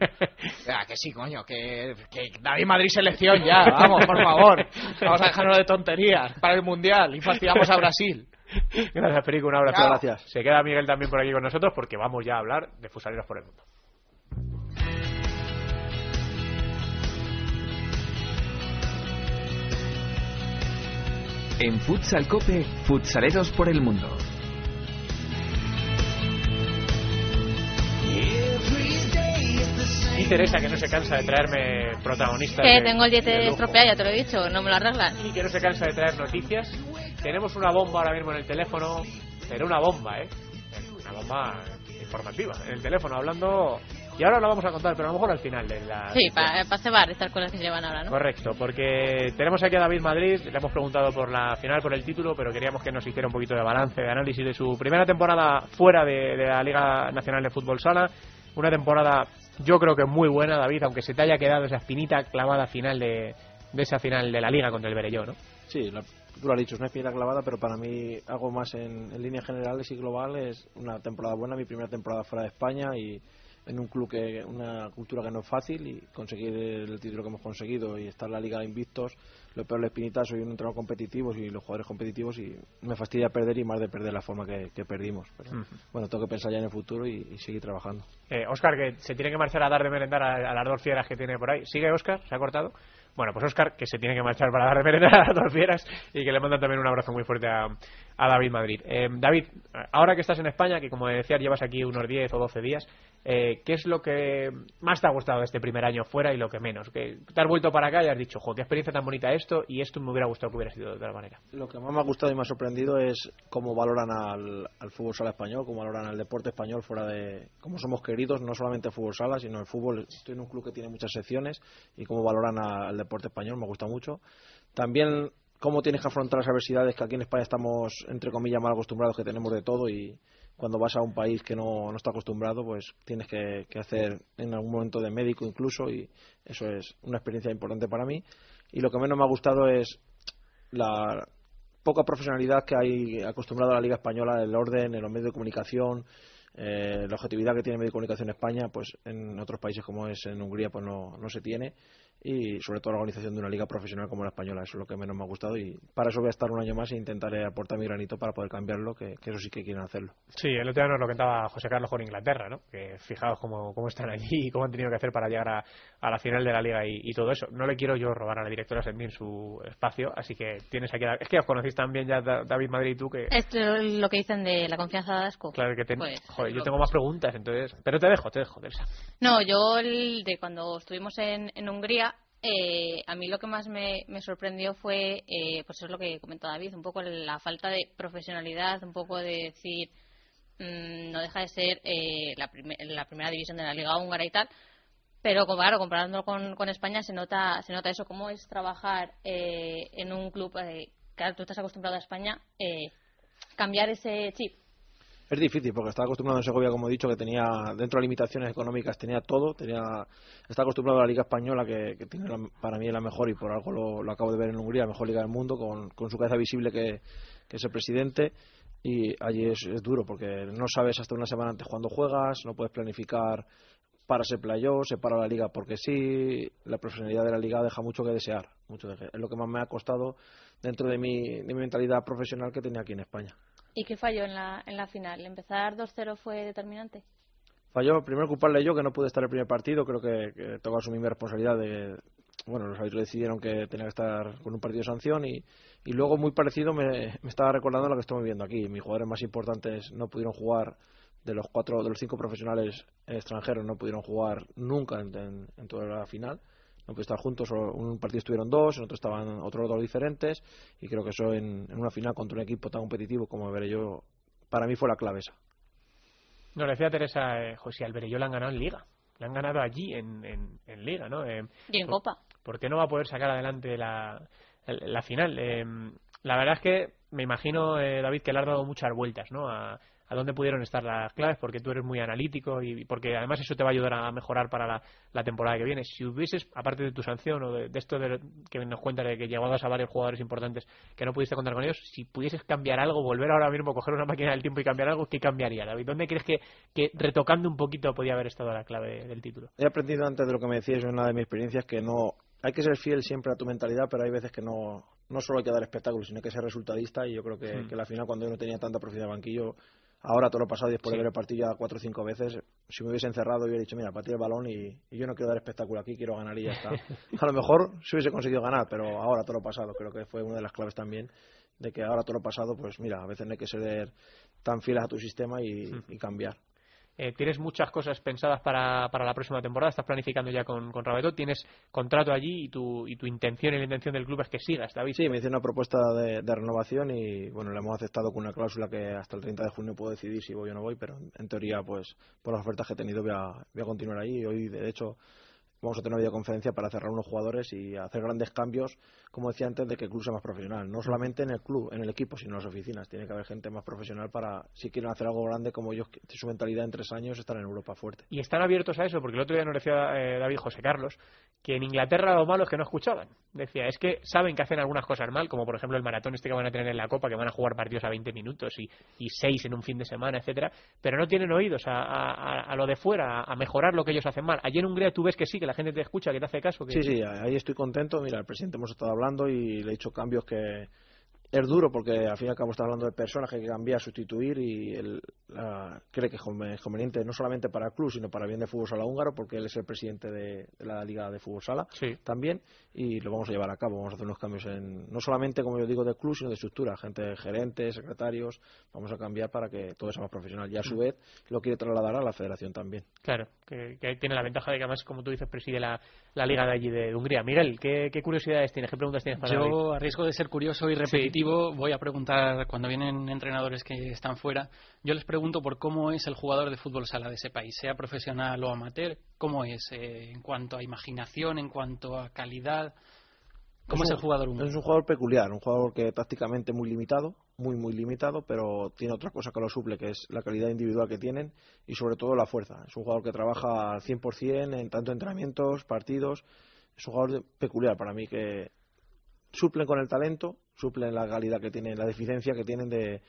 Ah, que sí, coño, que, que David Madrid selección ya, vamos, por favor. Vamos a dejarnos de tonterías para el Mundial y fastidiamos a Brasil. Gracias, Perico, un abrazo. Chao. Gracias. Se queda Miguel también por aquí con nosotros porque vamos ya a hablar de Futsaleros por el Mundo. En Futsal Cope, Futsaleros por el Mundo. Y Teresa, que no se cansa de traerme protagonistas. Que de- tengo el de diete lujo. estropeado, ya te lo he dicho, no me lo arreglan. Y que no se cansa de traer noticias. Tenemos una bomba ahora mismo en el teléfono, pero una bomba, ¿eh? Una bomba informativa en el teléfono, hablando... Y ahora lo vamos a contar, pero a lo mejor al final de la... Sí, para pa cebar estas cosas que se llevan ahora, ¿no? Correcto, porque tenemos aquí a David Madrid, le hemos preguntado por la final, por el título, pero queríamos que nos hiciera un poquito de balance, de análisis de su primera temporada fuera de, de la Liga Nacional de Fútbol Sala. Una temporada, yo creo que muy buena, David, aunque se te haya quedado esa espinita clavada final de, de esa final de la Liga contra el Berelló, ¿no? Sí, lo, tú lo has dicho, es una espina clavada, pero para mí algo más en, en líneas generales y global es una temporada buena, mi primera temporada fuera de España y en un club que una cultura que no es fácil y conseguir el título que hemos conseguido y estar en la liga invictos. Lo peor es la espinita, soy un entrenador competitivo y los jugadores competitivos y me fastidia perder y más de perder la forma que, que perdimos. Pero, Ujú. bueno, tengo que pensar ya en el futuro y, y seguir trabajando. Eh, Óscar, que se tiene que marchar a dar de merendar a, a las dos fieras que tiene por ahí. ¿Sigue Óscar? ¿Se ha cortado? Bueno, pues Óscar, que se tiene que marchar para dar de merendar a las dos fieras y que le mandan también un abrazo muy fuerte a, a David Madrid. Eh, David, ahora que estás en España, que como decías llevas aquí unos diez o doce días, eh, ¿qué es lo que más te ha gustado de este primer año fuera y lo que menos? Que te has vuelto para acá y has dicho, jo, qué experiencia tan bonita esto, y esto me hubiera gustado que hubiera sido de otra manera. Lo que más me ha gustado y me ha sorprendido es cómo valoran al, al fútbol sala español, cómo valoran al deporte español fuera de... cómo somos queridos, no solamente el fútbol sala, sino el fútbol. Estoy en un club que tiene muchas secciones y cómo valoran a- al deporte español, me gusta mucho. También cómo tienes que afrontar las adversidades, que aquí en España estamos, entre comillas, mal acostumbrados, que tenemos de todo, y cuando vas a un país que no, no está acostumbrado, pues tienes que, que hacer en algún momento de médico incluso, y eso es una experiencia importante para mí. Y lo que menos me ha gustado es la poca profesionalidad que hay acostumbrado a la Liga Española, el orden, en los medios de comunicación, eh, la objetividad que tiene el medio de comunicación en España, pues en otros países como es en Hungría pues no, no se tiene, y sobre todo la organización de una liga profesional como la española. Eso es lo que menos me ha gustado y para eso voy a estar un año más e intentaré aportar mi granito para poder cambiarlo, que, que eso sí que quieren hacerlo. Sí, el otro día nos lo contaba José Carlos con Inglaterra, ¿no? Que fijaos cómo, cómo están allí y cómo han tenido que hacer para llegar a, a la final de la liga y, y todo eso. No le quiero yo robar a la directora Sendín su espacio, así que tienes aquí... A... Es que os conocéis también ya, David Madrid y tú, que... Esto es lo que dicen de la confianza de Asco. Claro que te... Pues, Joder, yo tengo más preguntas, entonces... Pero te dejo, te dejo, Teresa. No, yo el de cuando estuvimos en, en Hungría, eh, a mí lo que más me, me sorprendió fue, eh, pues es lo que comentó David, un poco la falta de profesionalidad, un poco de decir, mmm, no deja de ser eh, la, primer, la primera división de la Liga Húngara y tal, pero claro, comparándolo con, con España se nota se nota eso, cómo es trabajar eh, en un club, eh, claro, tú estás acostumbrado a España, eh, cambiar ese chip. Es difícil porque estaba acostumbrado en Segovia, como he dicho, que tenía dentro de limitaciones económicas tenía todo, tenía está acostumbrado a la Liga Española, que, que tiene la, para mí es la mejor y por algo lo, lo acabo de ver en Hungría, la mejor liga del mundo, con, con su cabeza visible que, que es el presidente, y allí es, es duro porque no sabes hasta una semana antes cuándo juegas, no puedes planificar para ese playoff, se para la liga porque sí, la profesionalidad de la liga deja mucho que desear, mucho de, es lo que más me ha costado dentro de mi, de mi mentalidad profesional que tenía aquí en España. ¿Y qué falló en la, en la final? ¿Empezar dos cero fue determinante? Falló, primero culparle yo, que no pude estar el primer partido, creo que, que tengo que asumir mi responsabilidad de... Bueno, los árbitros decidieron que tenía que estar con un partido de sanción y, y luego muy parecido me, me estaba recordando lo que estamos viendo aquí. Mis jugadores más importantes no pudieron jugar, de los cuatro, de los cinco profesionales extranjeros no pudieron jugar nunca en, en, en toda la final. No pudieron estar juntos, un partido estuvieron dos, en otro estaban otros dos diferentes y creo que eso en, en una final contra un equipo tan competitivo como veré yo, para mí fue la clave esa. No, le decía a Teresa, eh, José Alberello le han ganado en Liga, le han ganado allí en, en, en Liga, ¿no? Eh, y en por, Copa. ¿Por qué no va a poder sacar adelante la, la final? Eh, la verdad es que me imagino, eh, David, que le has dado muchas vueltas, ¿no? A, a dónde pudieron estar las claves, porque tú eres muy analítico y porque además eso te va a ayudar a mejorar para la, la temporada que viene. Si hubieses, aparte de tu sanción o de, de esto de, que nos cuentas de que llegabas a varios jugadores importantes que no pudiste contar con ellos, si pudieses cambiar algo, volver ahora mismo, coger una máquina del tiempo y cambiar algo, ¿qué cambiaría, David? ¿Dónde crees que, que retocando un poquito podía haber estado la clave del título? He aprendido antes de lo que me decías en una de mis experiencias que no hay que ser fiel siempre a tu mentalidad, pero hay veces que no no solo hay que dar espectáculos, sino hay que ser resultadista y yo creo que, hmm. que la final, cuando yo no tenía tanta profundidad de banquillo, ahora todo lo pasado y después sí. de ver el partido ya cuatro o cinco veces, si me hubiese encerrado hubiera dicho, mira, pateé el balón y, y yo no quiero dar espectáculo aquí, quiero ganar y ya está. A lo mejor se hubiese conseguido ganar, pero ahora todo lo pasado, creo que fue una de las claves también, de que ahora todo lo pasado, pues mira, a veces no hay que ser tan fieles a tu sistema y, hmm. y cambiar. Eh, tienes muchas cosas pensadas para, para la próxima temporada, estás planificando ya con, con Rabetot, tienes contrato allí y tu, y tu intención y la intención del club es que sigas, David. Sí, me hice una propuesta de, de renovación y bueno, la hemos aceptado con una cláusula que hasta el treinta de junio puedo decidir si voy o no voy, pero en teoría, pues por las ofertas que he tenido voy a, voy a continuar ahí y hoy de hecho vamos a tener una videoconferencia para cerrar unos jugadores y hacer grandes cambios, como decía antes, de que el club sea más profesional. No solamente en el club, en el equipo, sino en las oficinas. Tiene que haber gente más profesional para, si quieren hacer algo grande, como ellos, su mentalidad en tres años, estar en Europa fuerte. Y están abiertos a eso, porque el otro día nos decía eh, David José Carlos, que en Inglaterra lo malo es que no escuchaban. Decía, es que saben que hacen algunas cosas mal, como por ejemplo el maratón este que van a tener en la Copa, que van a jugar partidos a veinte minutos y, y seis en un fin de semana, etcétera, pero no tienen oídos a, a, a lo de fuera, a, a mejorar lo que ellos hacen mal. Allí en Hungría tú ves que sí, que la gente te escucha, que te hace caso. Que... Sí, sí, ahí estoy contento. Mira, el presidente hemos estado hablando y le he hecho cambios que es duro porque al fin y al cabo está hablando de personas que hay que cambiar, sustituir y él la, cree que es conveniente no solamente para el club sino para el bien de fútbol sala húngaro porque él es el presidente de, de la Liga de Fútbol Sala sí. también y lo vamos a llevar a cabo, vamos a hacer unos cambios en, no solamente como yo digo del club sino de estructura, gente, gerentes, secretarios, vamos a cambiar para que todo sea más profesional y a su vez lo quiere trasladar a la federación también. Claro, que, que tiene la ventaja de que además como tú dices preside la, la Liga de allí de Hungría. Miguel, ¿qué, qué curiosidades tienes? ¿Qué preguntas tienes para Yo, David? A riesgo de ser curioso y repetitivo, sí. voy a preguntar, cuando vienen entrenadores que están fuera, yo les pregunto por cómo es el jugador de fútbol sala de ese país, sea profesional o amateur, cómo es eh, en cuanto a imaginación, en cuanto a calidad, cómo es, es un, el jugador húngaro. Es un jugador peculiar, un jugador que tácticamente muy limitado, muy muy limitado, pero tiene otra cosa que lo suple, que es la calidad individual que tienen y sobre todo la fuerza. Es un jugador que trabaja al cien por ciento en tanto entrenamientos, partidos, es un jugador peculiar para mí que suplen con el talento, suplen la calidad que tienen, la deficiencia que tienen de,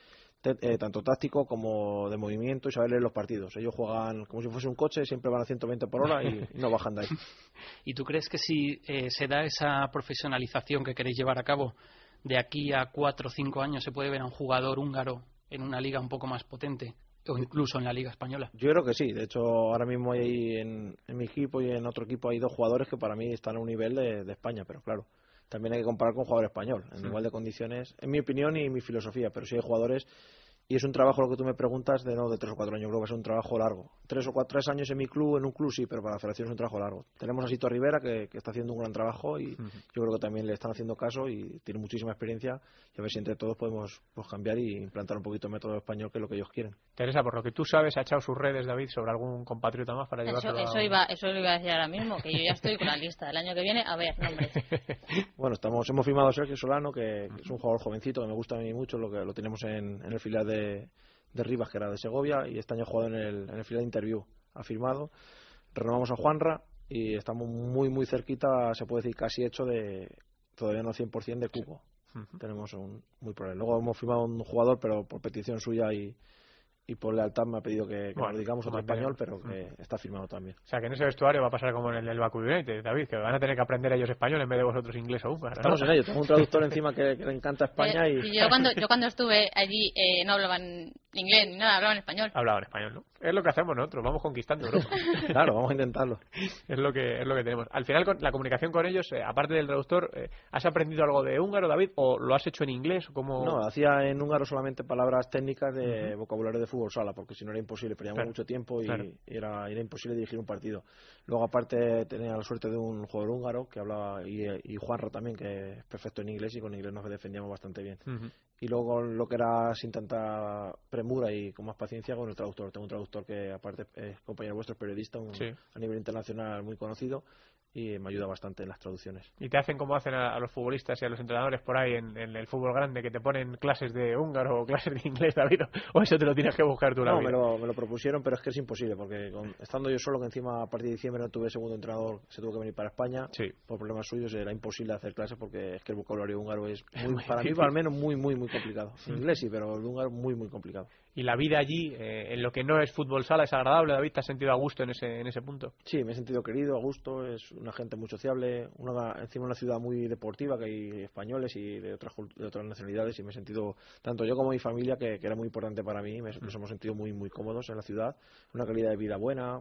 te, eh, tanto táctico como de movimiento y saber leer los partidos. Ellos juegan como si fuese un coche, siempre van a ciento veinte por hora y, y no bajan de ahí. ¿Y tú crees que si eh, se da esa profesionalización que queréis llevar a cabo, de aquí a cuatro o cinco años se puede ver a un jugador húngaro en una liga un poco más potente? O incluso en la Liga Española. Yo creo que sí. De hecho, ahora mismo hay en, en mi equipo y en otro equipo hay dos jugadores que para mí están a un nivel de, de España, pero claro, también hay que comparar con un jugador español, en sí. igual de condiciones, en mi opinión y mi filosofía, pero sí hay jugadores, y es un trabajo, lo que tú me preguntas, de no de tres o cuatro años, creo que es un trabajo largo. Tres o cuatro tres años en mi club, en un club sí, pero para la federación es un trabajo largo. Tenemos a Sito Rivera, que, que está haciendo un gran trabajo y uh-huh. yo creo que también le están haciendo caso y tiene muchísima experiencia, y a ver si entre todos podemos pues, cambiar y implantar un poquito el método español, que es lo que ellos quieren. Teresa, por lo que tú sabes, ¿ha echado sus redes, David, sobre algún compatriota más para llevárselo eso, eso, a... iba, eso lo iba a decir ahora mismo, que yo ya estoy con la lista del año que viene. A ver, nombres. Bueno, estamos, hemos firmado a Sergio Solano, que, que es un jugador jovencito, que me gusta a mí mucho, lo que lo tenemos en, en el filial de de Rivas, que era de Segovia, y este año ha jugado en el, en el filial de Interview, ha firmado. Renovamos a Juanra y estamos muy muy cerquita, se puede decir casi hecho de, todavía no cien por ciento de cupo. Uh-huh. Tenemos un muy problema. Luego hemos firmado un jugador, pero por petición suya y, y por lealtad me ha pedido que, que bueno, nos digamos otro español, pero que uh-huh. está firmado también. O sea, que en ese vestuario va a pasar como en el del Baku United, David, que van a tener que aprender ellos español en vez de vosotros inglés o húngaro, ¿no? Estamos en ello, tengo un traductor encima que, que le encanta España eh, y... Yo cuando, yo cuando estuve allí eh, no hablaban inglés ni nada, hablaban español. Hablaban español, ¿no? Es lo que hacemos nosotros, vamos conquistando Europa. Claro, vamos a intentarlo. Es lo que es lo que tenemos. Al final, con la comunicación con ellos, eh, aparte del traductor, eh, ¿has aprendido algo de húngaro, David, o lo has hecho en inglés? ¿Cómo... No, hacía en húngaro solamente palabras técnicas de uh-huh. vocabulario de fútbol sala, porque si no era imposible, perdíamos claro. mucho tiempo y claro. era, era imposible dirigir un partido. Luego, aparte, tenía la suerte de un jugador húngaro que hablaba, y, y Juanra también, que es perfecto en inglés, y con inglés nos defendíamos bastante bien. Uh-huh. Y luego lo que era sin tanta premura y con más paciencia con el traductor. Tengo un traductor que aparte es compañero vuestro, es periodista, un, sí. a nivel internacional muy conocido, y me ayuda bastante en las traducciones. ¿Y te hacen como hacen a, a los futbolistas y a los entrenadores por ahí en, en el fútbol grande, que te ponen clases de húngaro o clases de inglés, David? ¿O eso te lo tienes que buscar tú la No, vida? me lo, me lo propusieron, pero es que es imposible, porque con, estando yo solo, que encima a partir de diciembre no tuve segundo entrenador, se tuvo que venir para España, sí. por problemas suyos era imposible hacer clases, porque es que el vocabulario húngaro es, muy, para mí al menos, muy, muy, muy complicado. En inglés sí, pero el húngaro muy, muy complicado. ¿Y la vida allí, eh, en lo que no es fútbol sala, es agradable, David? ¿Te has sentido a gusto en ese, en ese punto? Sí, me he sentido querido, a gusto, es una gente muy sociable, una, encima una ciudad muy deportiva, que hay españoles y de otras, de otras nacionalidades, y me he sentido, tanto yo como mi familia, que, que era muy importante para mí, me, nos hemos sentido muy, muy cómodos en la ciudad, una calidad de vida buena,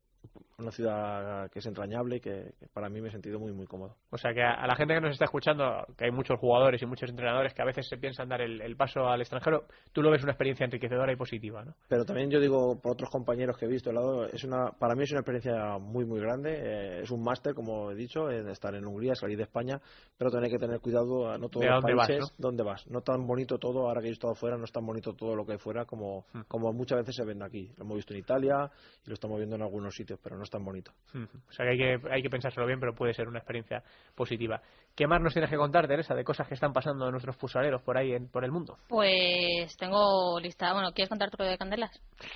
una ciudad que es entrañable y que, que para mí me he sentido muy muy cómodo. O sea que a, a la gente que nos está escuchando, que hay muchos jugadores y muchos entrenadores que a veces se piensan dar el, el paso al extranjero, tú lo ves una experiencia enriquecedora y positiva, ¿no? Pero también yo digo, por otros compañeros que he visto al lado, es una, para mí es una experiencia muy muy grande, eh, es un máster, como he dicho, en estar en Hungría, salir de España, pero tener que tener cuidado a no todos los países vas, ¿no? donde vas. No tan bonito todo, ahora que yo he estado fuera, no es tan bonito todo lo que hay fuera como, hmm. como muchas veces se vende aquí. Lo hemos visto en Italia y lo estamos viendo en algunos sitios, pero no es tan bonito. O sea que hay que, hay que pensárselo bien, pero puede ser una experiencia positiva. ¿Qué más nos tienes que contar, Teresa, de cosas que están pasando a nuestros futsaleros por ahí, en, por el mundo? Pues tengo lista. Bueno, ¿quieres contar tú lo de Candelas?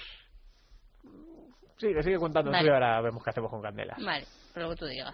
Sigue, sigue contando. Vale. Y ahora vemos qué hacemos con Candelas. Vale, por lo que tú digas.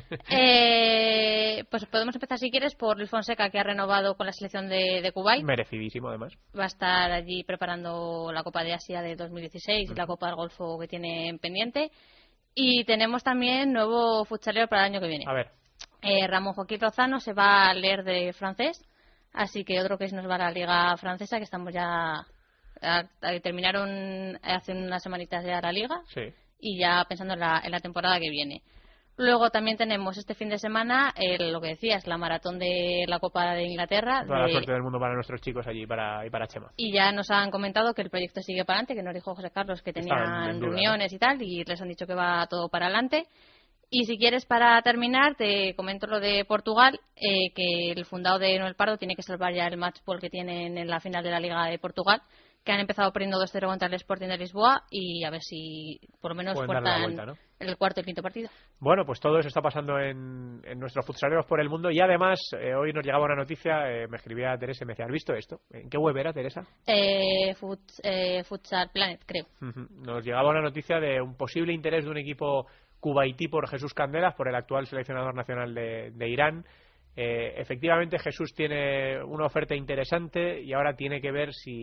eh, pues podemos empezar, si quieres, por Luis Fonseca, que ha renovado con la selección de, de Kuwait. Merecidísimo, además. Va a estar allí preparando la Copa de Asia de dos mil dieciséis uh-huh. y la Copa del Golfo que tiene en pendiente. Y tenemos también nuevo futsalero para el año que viene. A ver. Eh, Ramón Joaquín Lozano se va a leer de francés, así que otro que nos va a la liga francesa, que estamos ya... A, a, terminaron hace unas semanitas ya la liga sí. y ya pensando en la, en la temporada que viene. Luego también tenemos este fin de semana el, lo que decías, la maratón de la Copa de Inglaterra. Toda de... la suerte del mundo para nuestros chicos allí para, y para Chema. Y ya nos han comentado que el proyecto sigue para adelante, que nos dijo José Carlos que tenían reuniones, ¿no? y tal, y les han dicho que va todo para adelante. Y si quieres, para terminar, te comento lo de Portugal, eh, que el fundado de Noel Pardo tiene que salvar ya el match ball que tienen en la final de la Liga de Portugal, que han empezado perdiendo dos cero contra el Sporting de Lisboa, y a ver si por lo menos fuerzan, ¿no?, el cuarto y quinto partido. Bueno, pues todo eso está pasando en, en nuestros futsaleros por el mundo, y además eh, hoy nos llegaba una noticia, eh, me escribía Teresa y me decía, ¿has visto esto? ¿En qué web era, Teresa? Eh, fut, eh, Futsal Planet, creo. Uh-huh. Nos llegaba una noticia de un posible interés de un equipo cubaití por Jesús Candelas, por el actual seleccionador nacional de, de Irán. Eh, efectivamente, Jesús tiene una oferta interesante y ahora tiene que ver si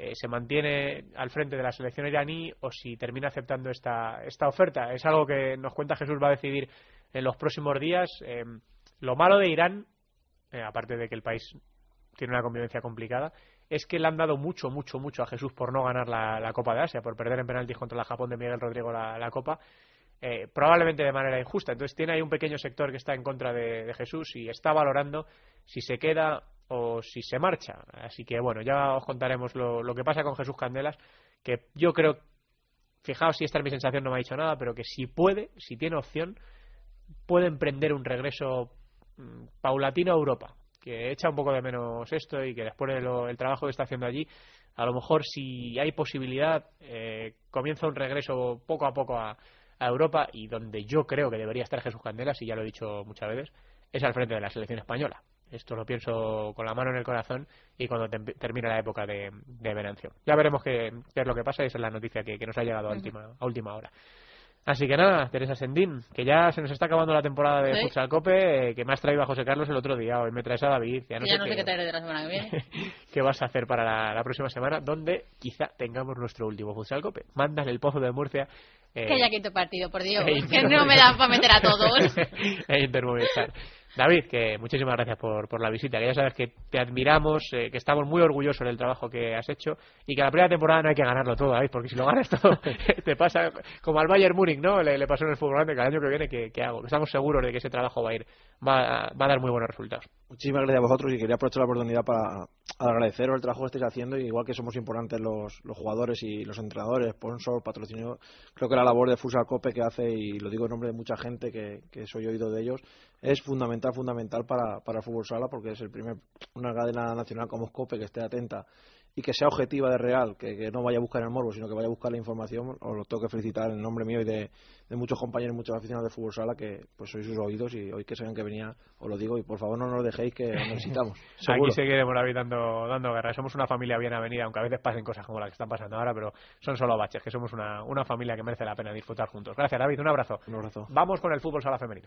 eh, se mantiene al frente de la selección iraní o si termina aceptando esta, esta oferta. Es algo que nos cuenta Jesús va a decidir en los próximos días. Eh, lo malo de Irán, eh, aparte de que el país tiene una convivencia complicada, es que le han dado mucho, mucho, mucho a Jesús por no ganar la, la Copa de Asia, por perder en penaltis contra la Japón de Miguel Rodrigo la, la Copa, eh, probablemente de manera injusta. Entonces tiene ahí un pequeño sector que está en contra de, de Jesús y está valorando si se queda o si se marcha. Así que bueno, ya os contaremos lo, lo que pasa con Jesús Candelas, que yo creo, fijaos si esta es mi sensación, no me ha dicho nada, pero que si puede, si tiene opción, puede emprender un regreso mmm, paulatino a Europa, que echa un poco de menos esto y que después del trabajo que está haciendo allí, a lo mejor si hay posibilidad, eh, comienza un regreso poco a poco a, a Europa, y donde yo creo que debería estar Jesús Candelas, y ya lo he dicho muchas veces, es al frente de la selección española. Esto lo pienso con la mano en el corazón y cuando te, termine la época de, de Venancio. Ya veremos qué, qué es lo que pasa, y esa es la noticia que, que nos ha llegado a última, a última hora. Así que nada, Teresa Sendín, que ya se nos está acabando la temporada de ¿Sí? Futsal Cope, eh, que me has traído a José Carlos el otro día, hoy me traes a David. Ya no, ya sé, no qué, sé qué traer de la semana que viene. ¿Qué vas a hacer para la, la próxima semana? Donde quizá tengamos nuestro último Futsal Cope. Mandas el Pozo de Murcia. Eh, que haya quinto partido, por Dios, que no me da para meter a todos. En Intermovistar. David, que muchísimas gracias por, por la visita, que ya sabes que te admiramos, eh, que estamos muy orgullosos del trabajo que has hecho y que la primera temporada no hay que ganarlo todo, David, porque si lo ganas todo te pasa como al Bayern Múnich, ¿no? Le, le pasó en el fútbol grande, que el año que viene, ¿qué, qué hago? Estamos seguros de que ese trabajo va a ir, va, va a dar muy buenos resultados. Muchísimas gracias a vosotros y quería aprovechar la oportunidad para agradeceros el trabajo que estáis haciendo, y igual que somos importantes los, los jugadores y los entrenadores, sponsors, patrocinadores, creo que la labor de Futsal Cope que hace, y lo digo en nombre de mucha gente que, que soy oído de ellos, es fundamental, fundamental para, para el fútbol sala, porque es el primer, una cadena nacional como es Cope que esté atenta y que sea objetiva de real, que, que no vaya a buscar el morbo, sino que vaya a buscar la información. Os lo tengo que felicitar en nombre mío y de, de muchos compañeros y muchos aficionados de fútbol sala, que pues sois sus oídos, y hoy que sabían que venía os lo digo, y por favor no nos dejéis, que os necesitamos. Seguro. Aquí seguiremos, David, dando, dando guerra. Somos una familia bien avenida, aunque a veces pasen cosas como las que están pasando ahora, pero son solo baches, que somos una, una familia que merece la pena disfrutar juntos. Gracias, David, un abrazo. Un abrazo. Vamos con el fútbol sala femenino.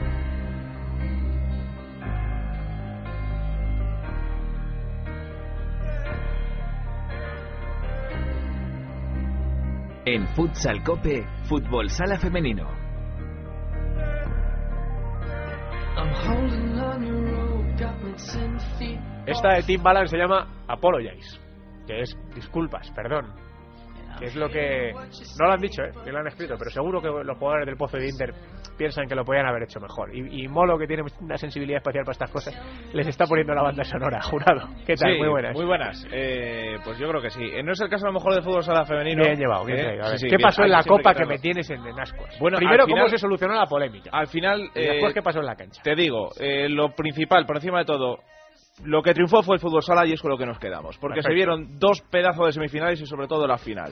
En Futsal Cope, Fútbol Sala Femenino. Esta de Tim Balance se llama Apologize, que es disculpas, perdón. Que es lo que... No lo han dicho, ¿eh? Que lo han escrito, pero seguro que los jugadores del Pozo de Inter piensan que lo podían haber hecho mejor. Y, y Molo, que tiene una sensibilidad especial para estas cosas, les está poniendo la banda sonora, jurado. ¿Qué tal? Sí, muy buenas. Muy buenas. Eh, pues yo creo que sí. Eh, no es el caso a lo mejor de fútbol sala femenino. Bien llevado, bien eh, traído. A ver, sí, sí, ¿qué bien, pasó en la Copa que, que me tienes en, en ascuas? Bueno, primero, final, ¿cómo se solucionó la polémica? Al final... Y después, eh, ¿qué pasó en la cancha? Te digo, eh, lo principal, por encima de todo... Lo que triunfó fue el fútbol sala, y es con lo que nos quedamos. Porque Perfecto. Se vieron dos pedazos de semifinales y sobre todo la final.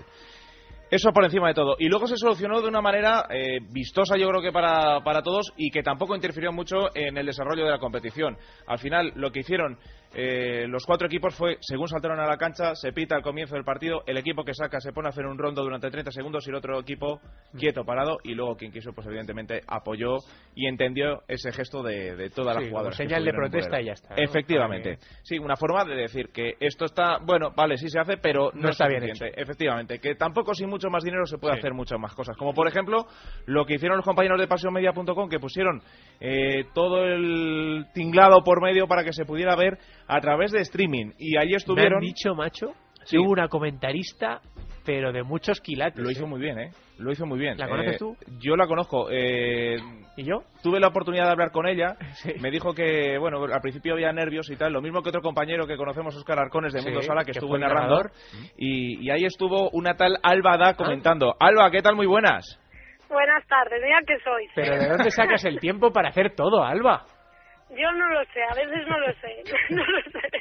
Eso por encima de todo. Y luego se solucionó de una manera eh, vistosa, yo creo que para, para todos, y que tampoco interfirió mucho en el desarrollo de la competición. Al final, lo que hicieron eh, los cuatro equipos fue, según saltaron a la cancha, se pita al comienzo del partido, el equipo que saca se pone a hacer un rondo durante treinta segundos y el otro equipo quieto, parado, y luego quien quiso, pues evidentemente apoyó y entendió ese gesto de, de todas sí, las jugadoras. Señal de protesta y ya está, ¿no? Efectivamente. Sí, una forma de decir que esto está, bueno, vale, sí se hace, pero no, no está es bien hecho. Efectivamente, que tampoco sin mucho más dinero se puede sí. hacer muchas más cosas. Como por ejemplo, lo que hicieron los compañeros de pasión media punto com, que pusieron eh, todo el tinglado por medio para que se pudiera ver a través de streaming. Y ahí estuvieron... Me han dicho, macho, sí. que hubo una comentarista, pero de muchos quilates. Lo hizo ¿eh? muy bien, ¿eh? Lo hizo muy bien. ¿La conoces eh, tú? Yo la conozco. Eh, ¿Y yo? Tuve la oportunidad de hablar con ella. Sí. Me dijo que, bueno, al principio había nervios y tal. Lo mismo que otro compañero que conocemos, Óscar Arcones, de sí, Mundo Sala, que, que estuvo narrando. narrador. Y, y ahí estuvo una tal Alba Da comentando. ¿Ah? Alba, ¿qué tal? Muy buenas. Buenas tardes, mira que sois. ¿Pero de dónde sacas el tiempo para hacer todo, Alba? Yo no lo sé, a veces no lo sé, no lo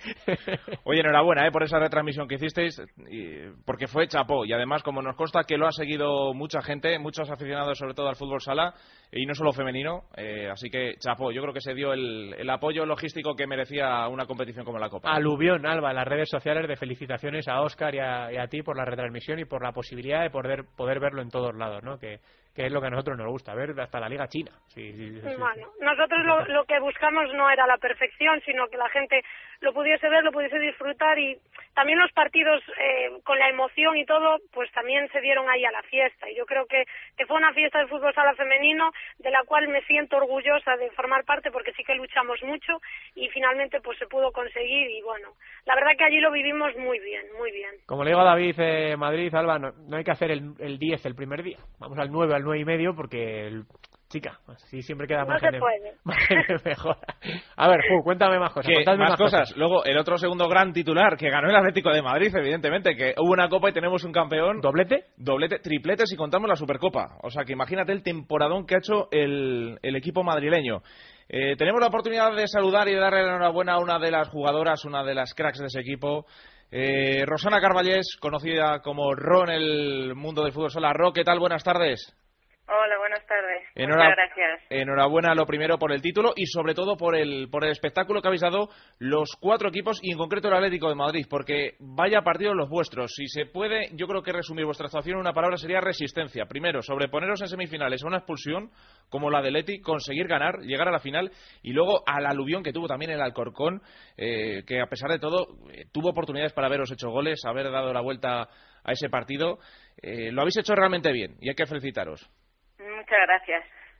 sé. Oye, enhorabuena ¿eh? por esa retransmisión que hicisteis, y, porque fue chapó, y además, como nos consta que lo ha seguido mucha gente, muchos aficionados sobre todo al fútbol sala, y no solo femenino, eh, así que chapó, yo creo que se dio el, el apoyo logístico que merecía una competición como la Copa. Aluvión, Alba, en las redes sociales, de felicitaciones a Óscar y a, y a ti por la retransmisión y por la posibilidad de poder, poder verlo en todos lados, ¿no? Que, que es lo que a nosotros nos gusta, ver hasta la Liga China. Sí, sí, sí, bueno, sí. Nosotros lo, lo que buscamos no era la perfección, sino que la gente lo pudiese ver, lo pudiese disfrutar, y también los partidos eh, con la emoción y todo, pues también se dieron ahí a la fiesta. Y yo creo que, que fue una fiesta del fútbol sala femenino de la cual me siento orgullosa de formar parte, porque sí que luchamos mucho y finalmente pues se pudo conseguir. Y bueno, la verdad que allí lo vivimos muy bien, muy bien. Como le digo a David, eh, Madrid, Alba, no, no hay que hacer el, el diez el primer día. Vamos al nueve, al nueve y medio, porque... El... Chica, así siempre queda no margen, se puede. de, margen de mejora. A ver, Ju, cuéntame más cosas. Más, más cosas. cosas. Luego, el otro segundo gran titular que ganó el Atlético de Madrid, evidentemente, que hubo una copa y tenemos un campeón. ¿Doblete? Doblete, triplete si contamos la Supercopa. O sea, que imagínate el temporadón que ha hecho el, el equipo madrileño. Eh, tenemos la oportunidad de saludar y de darle la enhorabuena a una de las jugadoras, una de las cracks de ese equipo. Eh, Rosana Carballés, conocida como Ro en el mundo del fútbol sala. Ro, ¿qué tal? Buenas tardes. Hola, buenas tardes. Enhora... Muchas gracias. Enhorabuena lo primero por el título y sobre todo por el por el espectáculo que habéis dado los cuatro equipos y en concreto el Atlético de Madrid, porque vaya partidos los vuestros. Si se puede, yo creo que resumir vuestra actuación en una palabra sería resistencia. Primero, sobreponeros en semifinales a una expulsión como la del Atleti, conseguir ganar, llegar a la final y luego al aluvión que tuvo también el Alcorcón, eh, que a pesar de todo eh, tuvo oportunidades para haberos hecho goles, haber dado la vuelta a ese partido. Eh, lo habéis hecho realmente bien y hay que felicitaros. Muchas gracias.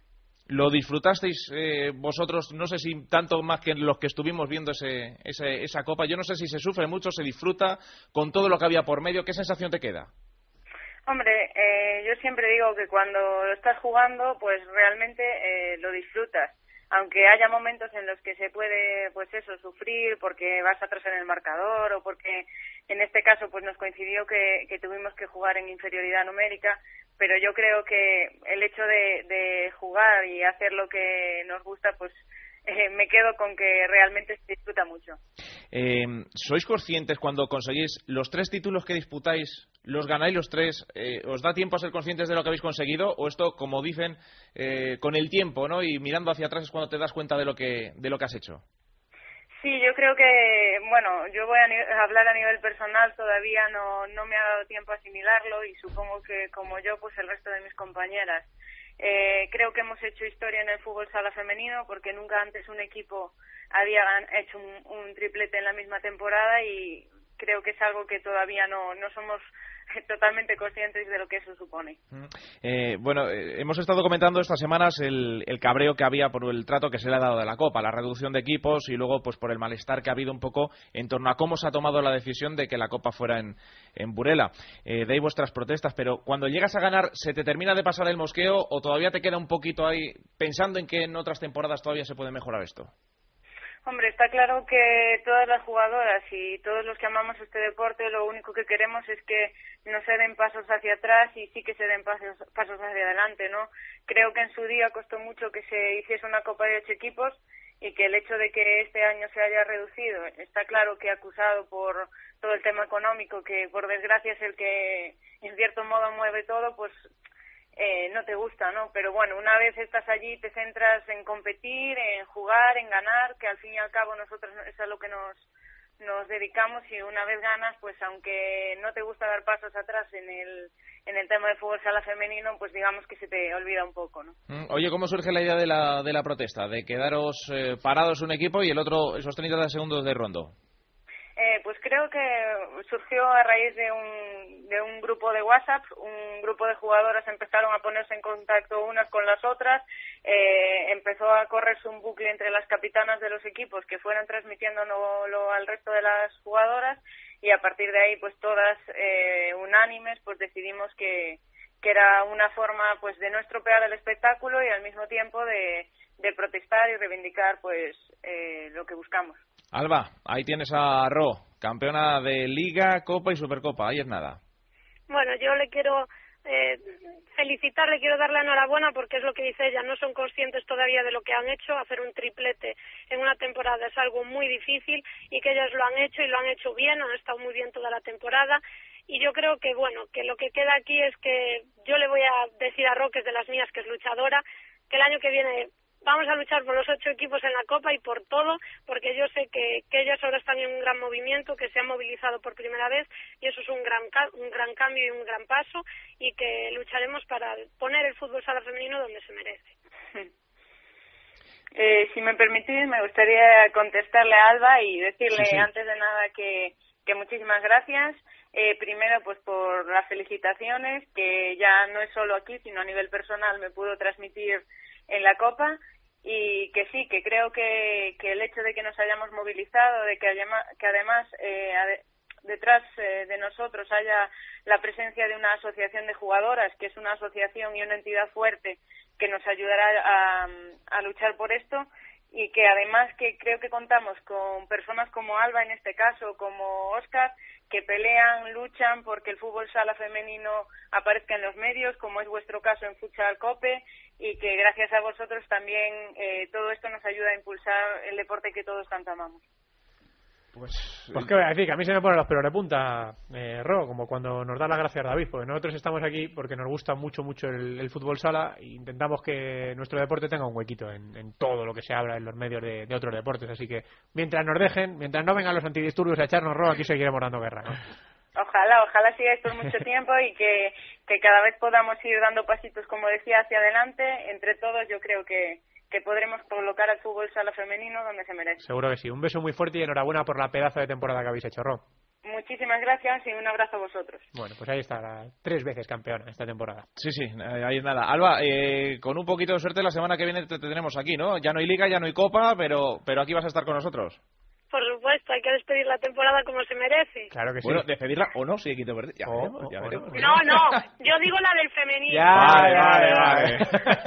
¿Lo disfrutasteis eh, vosotros? No sé si tanto más que los que estuvimos viendo ese, ese, esa copa. Yo no sé si se sufre mucho, se disfruta con todo lo que había por medio. ¿Qué sensación te queda? Hombre, eh, yo siempre digo que cuando lo estás jugando, pues realmente eh, lo disfrutas. Aunque haya momentos en los que se puede, pues eso, sufrir porque vas atrás en el marcador o porque en este caso pues nos coincidió que, que tuvimos que jugar en inferioridad numérica, pero yo creo que el hecho de, de jugar y hacer lo que nos gusta, pues eh, me quedo con que realmente se disfruta mucho. Eh, ¿Sois conscientes cuando conseguís los tres títulos que disputáis, los ganáis los tres, eh, os da tiempo a ser conscientes de lo que habéis conseguido o esto, como dicen, eh, con el tiempo, ¿no? Y mirando hacia atrás es cuando te das cuenta de lo que de lo que has hecho? Sí, yo creo que, bueno, yo voy a, a hablar a nivel personal, todavía no, no me ha dado tiempo a asimilarlo y supongo que como yo, pues el resto de mis compañeras. Eh, creo que hemos hecho historia en el fútbol sala femenino porque nunca antes un equipo había hecho un, un triplete en la misma temporada y creo que es algo que todavía no, no somos totalmente conscientes de lo que eso supone. Eh, bueno, eh, hemos estado comentando estas semanas el, el cabreo que había por el trato que se le ha dado de la Copa, la reducción de equipos y luego pues por el malestar que ha habido un poco en torno a cómo se ha tomado la decisión de que la Copa fuera en, en Burela. Eh, de ahí vuestras protestas, pero cuando llegas a ganar, ¿se te termina de pasar el mosqueo o todavía te queda un poquito ahí pensando en que en otras temporadas todavía se puede mejorar esto? Hombre, está claro que todas las jugadoras y todos los que amamos este deporte lo único que queremos es que no se den pasos hacia atrás y sí que se den pasos, pasos hacia adelante, ¿no? Creo que en su día costó mucho que se hiciese una Copa de ocho equipos y que el hecho de que este año se haya reducido, está claro que acusado por todo el tema económico, que por desgracia es el que en cierto modo mueve todo, pues Eh, no te gusta, ¿no? Pero bueno, una vez estás allí te centras en competir, en jugar, en ganar, que al fin y al cabo nosotros es a lo que nos nos dedicamos y una vez ganas, pues aunque no te gusta dar pasos atrás en el en el tema de fútbol sala femenino, pues digamos que se te olvida un poco, ¿no? Oye, ¿cómo surge la idea de la de la protesta? De quedaros eh, parados un equipo y el otro esos treinta segundos de rondo. Eh, pues creo que surgió a raíz de un, de un grupo de WhatsApp, un grupo de jugadoras empezaron a ponerse en contacto unas con las otras, eh, empezó a correrse un bucle entre las capitanas de los equipos que fueron transmitiéndolo al resto de las jugadoras y a partir de ahí pues todas eh, unánimes pues decidimos que, que era una forma pues de no estropear el espectáculo y al mismo tiempo de, de protestar y reivindicar pues eh, lo que buscamos. Alba, ahí tienes a Ro, campeona de Liga, Copa y Supercopa, ahí es nada. Bueno, yo le quiero eh, felicitar, le quiero dar la enhorabuena porque es lo que dice ella, no son conscientes todavía de lo que han hecho, hacer un triplete en una temporada es algo muy difícil y que ellas lo han hecho y lo han hecho bien, han estado muy bien toda la temporada y yo creo que bueno, que lo que queda aquí es que yo le voy a decir a Ro, que es de las mías, que es luchadora, que el año que viene vamos a luchar por los ocho equipos en la Copa y por todo, porque yo sé que, que ellas ahora están en un gran movimiento, que se han movilizado por primera vez y eso es un gran un gran cambio y un gran paso y que lucharemos para poner el fútbol sala femenino donde se merece. Eh, si me permitís, me gustaría contestarle a Alba y decirle sí, sí. antes de nada que que muchísimas gracias. Eh, primero, pues por las felicitaciones, que ya no es solo aquí, sino a nivel personal me pudo transmitir en la Copa. Y que sí, que creo que, que el hecho de que nos hayamos movilizado, de que, haya, que además eh, ade, detrás eh, de nosotros haya la presencia de una asociación de jugadoras, que es una asociación y una entidad fuerte que nos ayudará a, a luchar por esto, y que además que creo que contamos con personas como Alba en este caso, como Óscar, que pelean, luchan porque el fútbol sala femenino aparezca en los medios, como es vuestro caso en Futsal Cope, y que gracias a vosotros también eh, todo esto nos ayuda a impulsar el deporte que todos tanto amamos. Pues, pues qué voy a decir, que a mí se me ponen los pelos de punta, eh, Ro, como cuando nos da las gracias David, porque nosotros estamos aquí porque nos gusta mucho, mucho el, el fútbol sala e intentamos que nuestro deporte tenga un huequito en, en todo lo que se habla en los medios de, de otros deportes, así que mientras nos dejen, mientras no vengan los antidisturbios a echarnos, Ro, aquí seguiremos dando guerra, ¿no? Ojalá, ojalá sigáis por mucho tiempo y que, que cada vez podamos ir dando pasitos, como decía, hacia adelante. Entre todos yo creo que, que podremos colocar al fútbol sala femenino donde se merece. Seguro que sí. Un beso muy fuerte y enhorabuena por la pedazo de temporada que habéis hecho, Ro. Muchísimas gracias y un abrazo a vosotros. Bueno, pues ahí está, la tres veces campeona esta temporada. Sí, sí, ahí es nada. Alba, eh, con un poquito de suerte la semana que viene te tenemos aquí, ¿no? Ya no hay liga, ya no hay copa, pero, pero aquí vas a estar con nosotros. Por supuesto, hay que despedir la temporada como se merece. Claro que sí. Bueno, despedirla o no, si hay quito verde. Ya oh, veremos, ya oh, veremos. No, no, yo digo la del femenino. Ya, vale, vale, vale.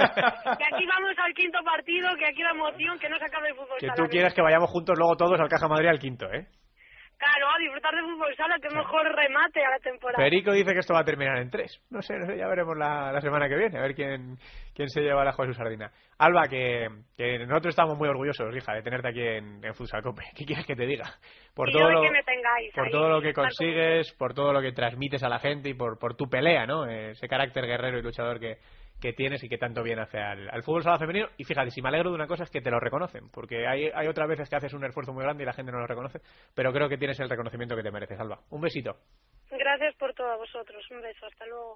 Que aquí vamos al quinto partido, que aquí la emoción, que no se acabe el fútbol que sala. tú quieras que vayamos juntos luego todos al Caja Madrid al quinto, ¿eh? Claro, a disfrutar de fútbol sala, que mejor remate a la temporada. Perico dice que esto va a terminar en tres. No sé, no sé, ya veremos la, la semana que viene, a ver quién, quién se lleva la Juan su sardina. Alba, que, que nosotros estamos muy orgullosos, hija, de tenerte aquí en, en Futsal Cope. ¿Qué quieres que te diga? Por y todo yo lo, que me tengáis por ahí, todo lo que consigues, por todo lo que transmites a la gente y por, por tu pelea, ¿no? Ese carácter guerrero y luchador que, que tienes y que tanto bien hace al, al fútbol sala femenino. Y fíjate, si me alegro de una cosa es que te lo reconocen, porque hay, hay otras veces que haces un esfuerzo muy grande y la gente no lo reconoce, pero creo que tienes el reconocimiento que te mereces, Alba. Un besito. Gracias por todo a vosotros. Un beso. Hasta luego.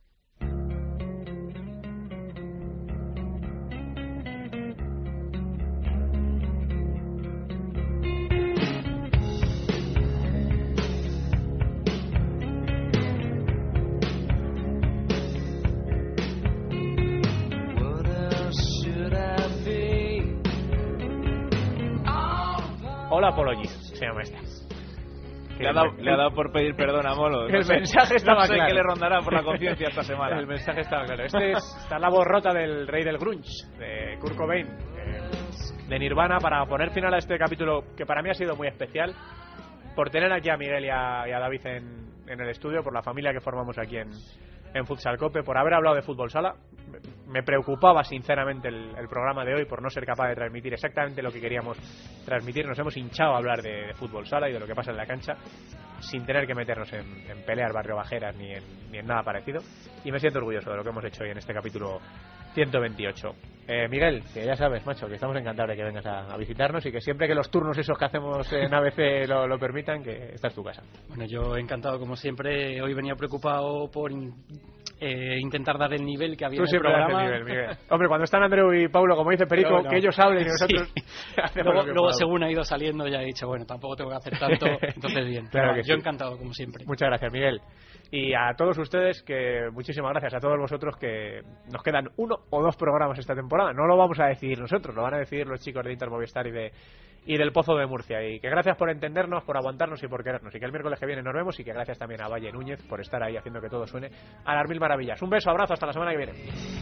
Hola Apologis, se llama esta. Le ha, dado, le ha dado por pedir perdón a Molo. El no sé, mensaje estaba no sé claro. qué le rondará por la conciencia esta semana. El mensaje estaba claro. Este es, está la voz rota del rey del grunge, de Kurt Cobain, de, de Nirvana, para poner final a este capítulo que para mí ha sido muy especial, por tener aquí a Miguel y a, y a David en, en el estudio, por la familia que formamos aquí en, en Futsal Cope, por haber hablado de fútbol sala. Me preocupaba sinceramente el, el programa de hoy por no ser capaz de transmitir exactamente lo que queríamos transmitir. Nos hemos hinchado a hablar de, de fútbol sala y de lo que pasa en la cancha sin tener que meternos en, en pelear barrio bajeras ni en, ni en nada parecido, y me siento orgulloso de lo que hemos hecho hoy en este capítulo ciento veintiocho. Eh, Miguel, que ya sabes, macho, que estamos encantados de que vengas a, a visitarnos y que siempre que los turnos esos que hacemos en A B C lo, lo permitan, que esta es tu casa. Bueno, yo encantado como siempre. Hoy venía preocupado por in, eh, intentar dar el nivel que había Tú en el programa. programa. Tú siempre das el nivel, Miguel. Hombre, cuando están Andreu y Paulo, como dice Perico, Pero, no. que ellos hablen y nosotros sí. hacemos Luego, lo que luego podamos. según ha ido saliendo, ya he dicho, bueno, tampoco tengo que hacer tanto, entonces bien. Claro Pero que yo sí. encantado, como siempre. Muchas gracias, Miguel. Y a todos ustedes, que muchísimas gracias a todos vosotros, que nos quedan uno o dos programas esta temporada. No lo vamos a decidir nosotros, lo van a decidir los chicos de Inter Movistar y de y del Pozo de Murcia. Y que gracias por entendernos, por aguantarnos y por querernos. Y que el miércoles que viene nos vemos, y que gracias también a Valle Núñez por estar ahí haciendo que todo suene a las mil maravillas. Un beso, abrazo, hasta la semana que viene.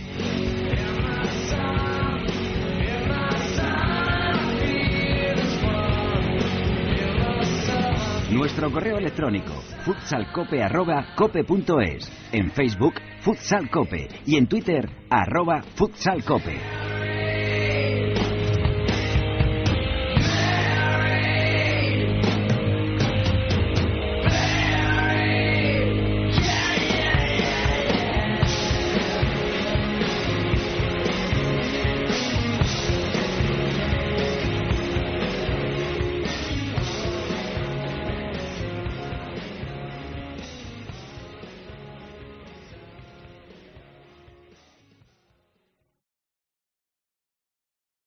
Nuestro correo electrónico futsalcope arroba cope punto es, en Facebook Futsal Cope y en Twitter arroba futsalcope.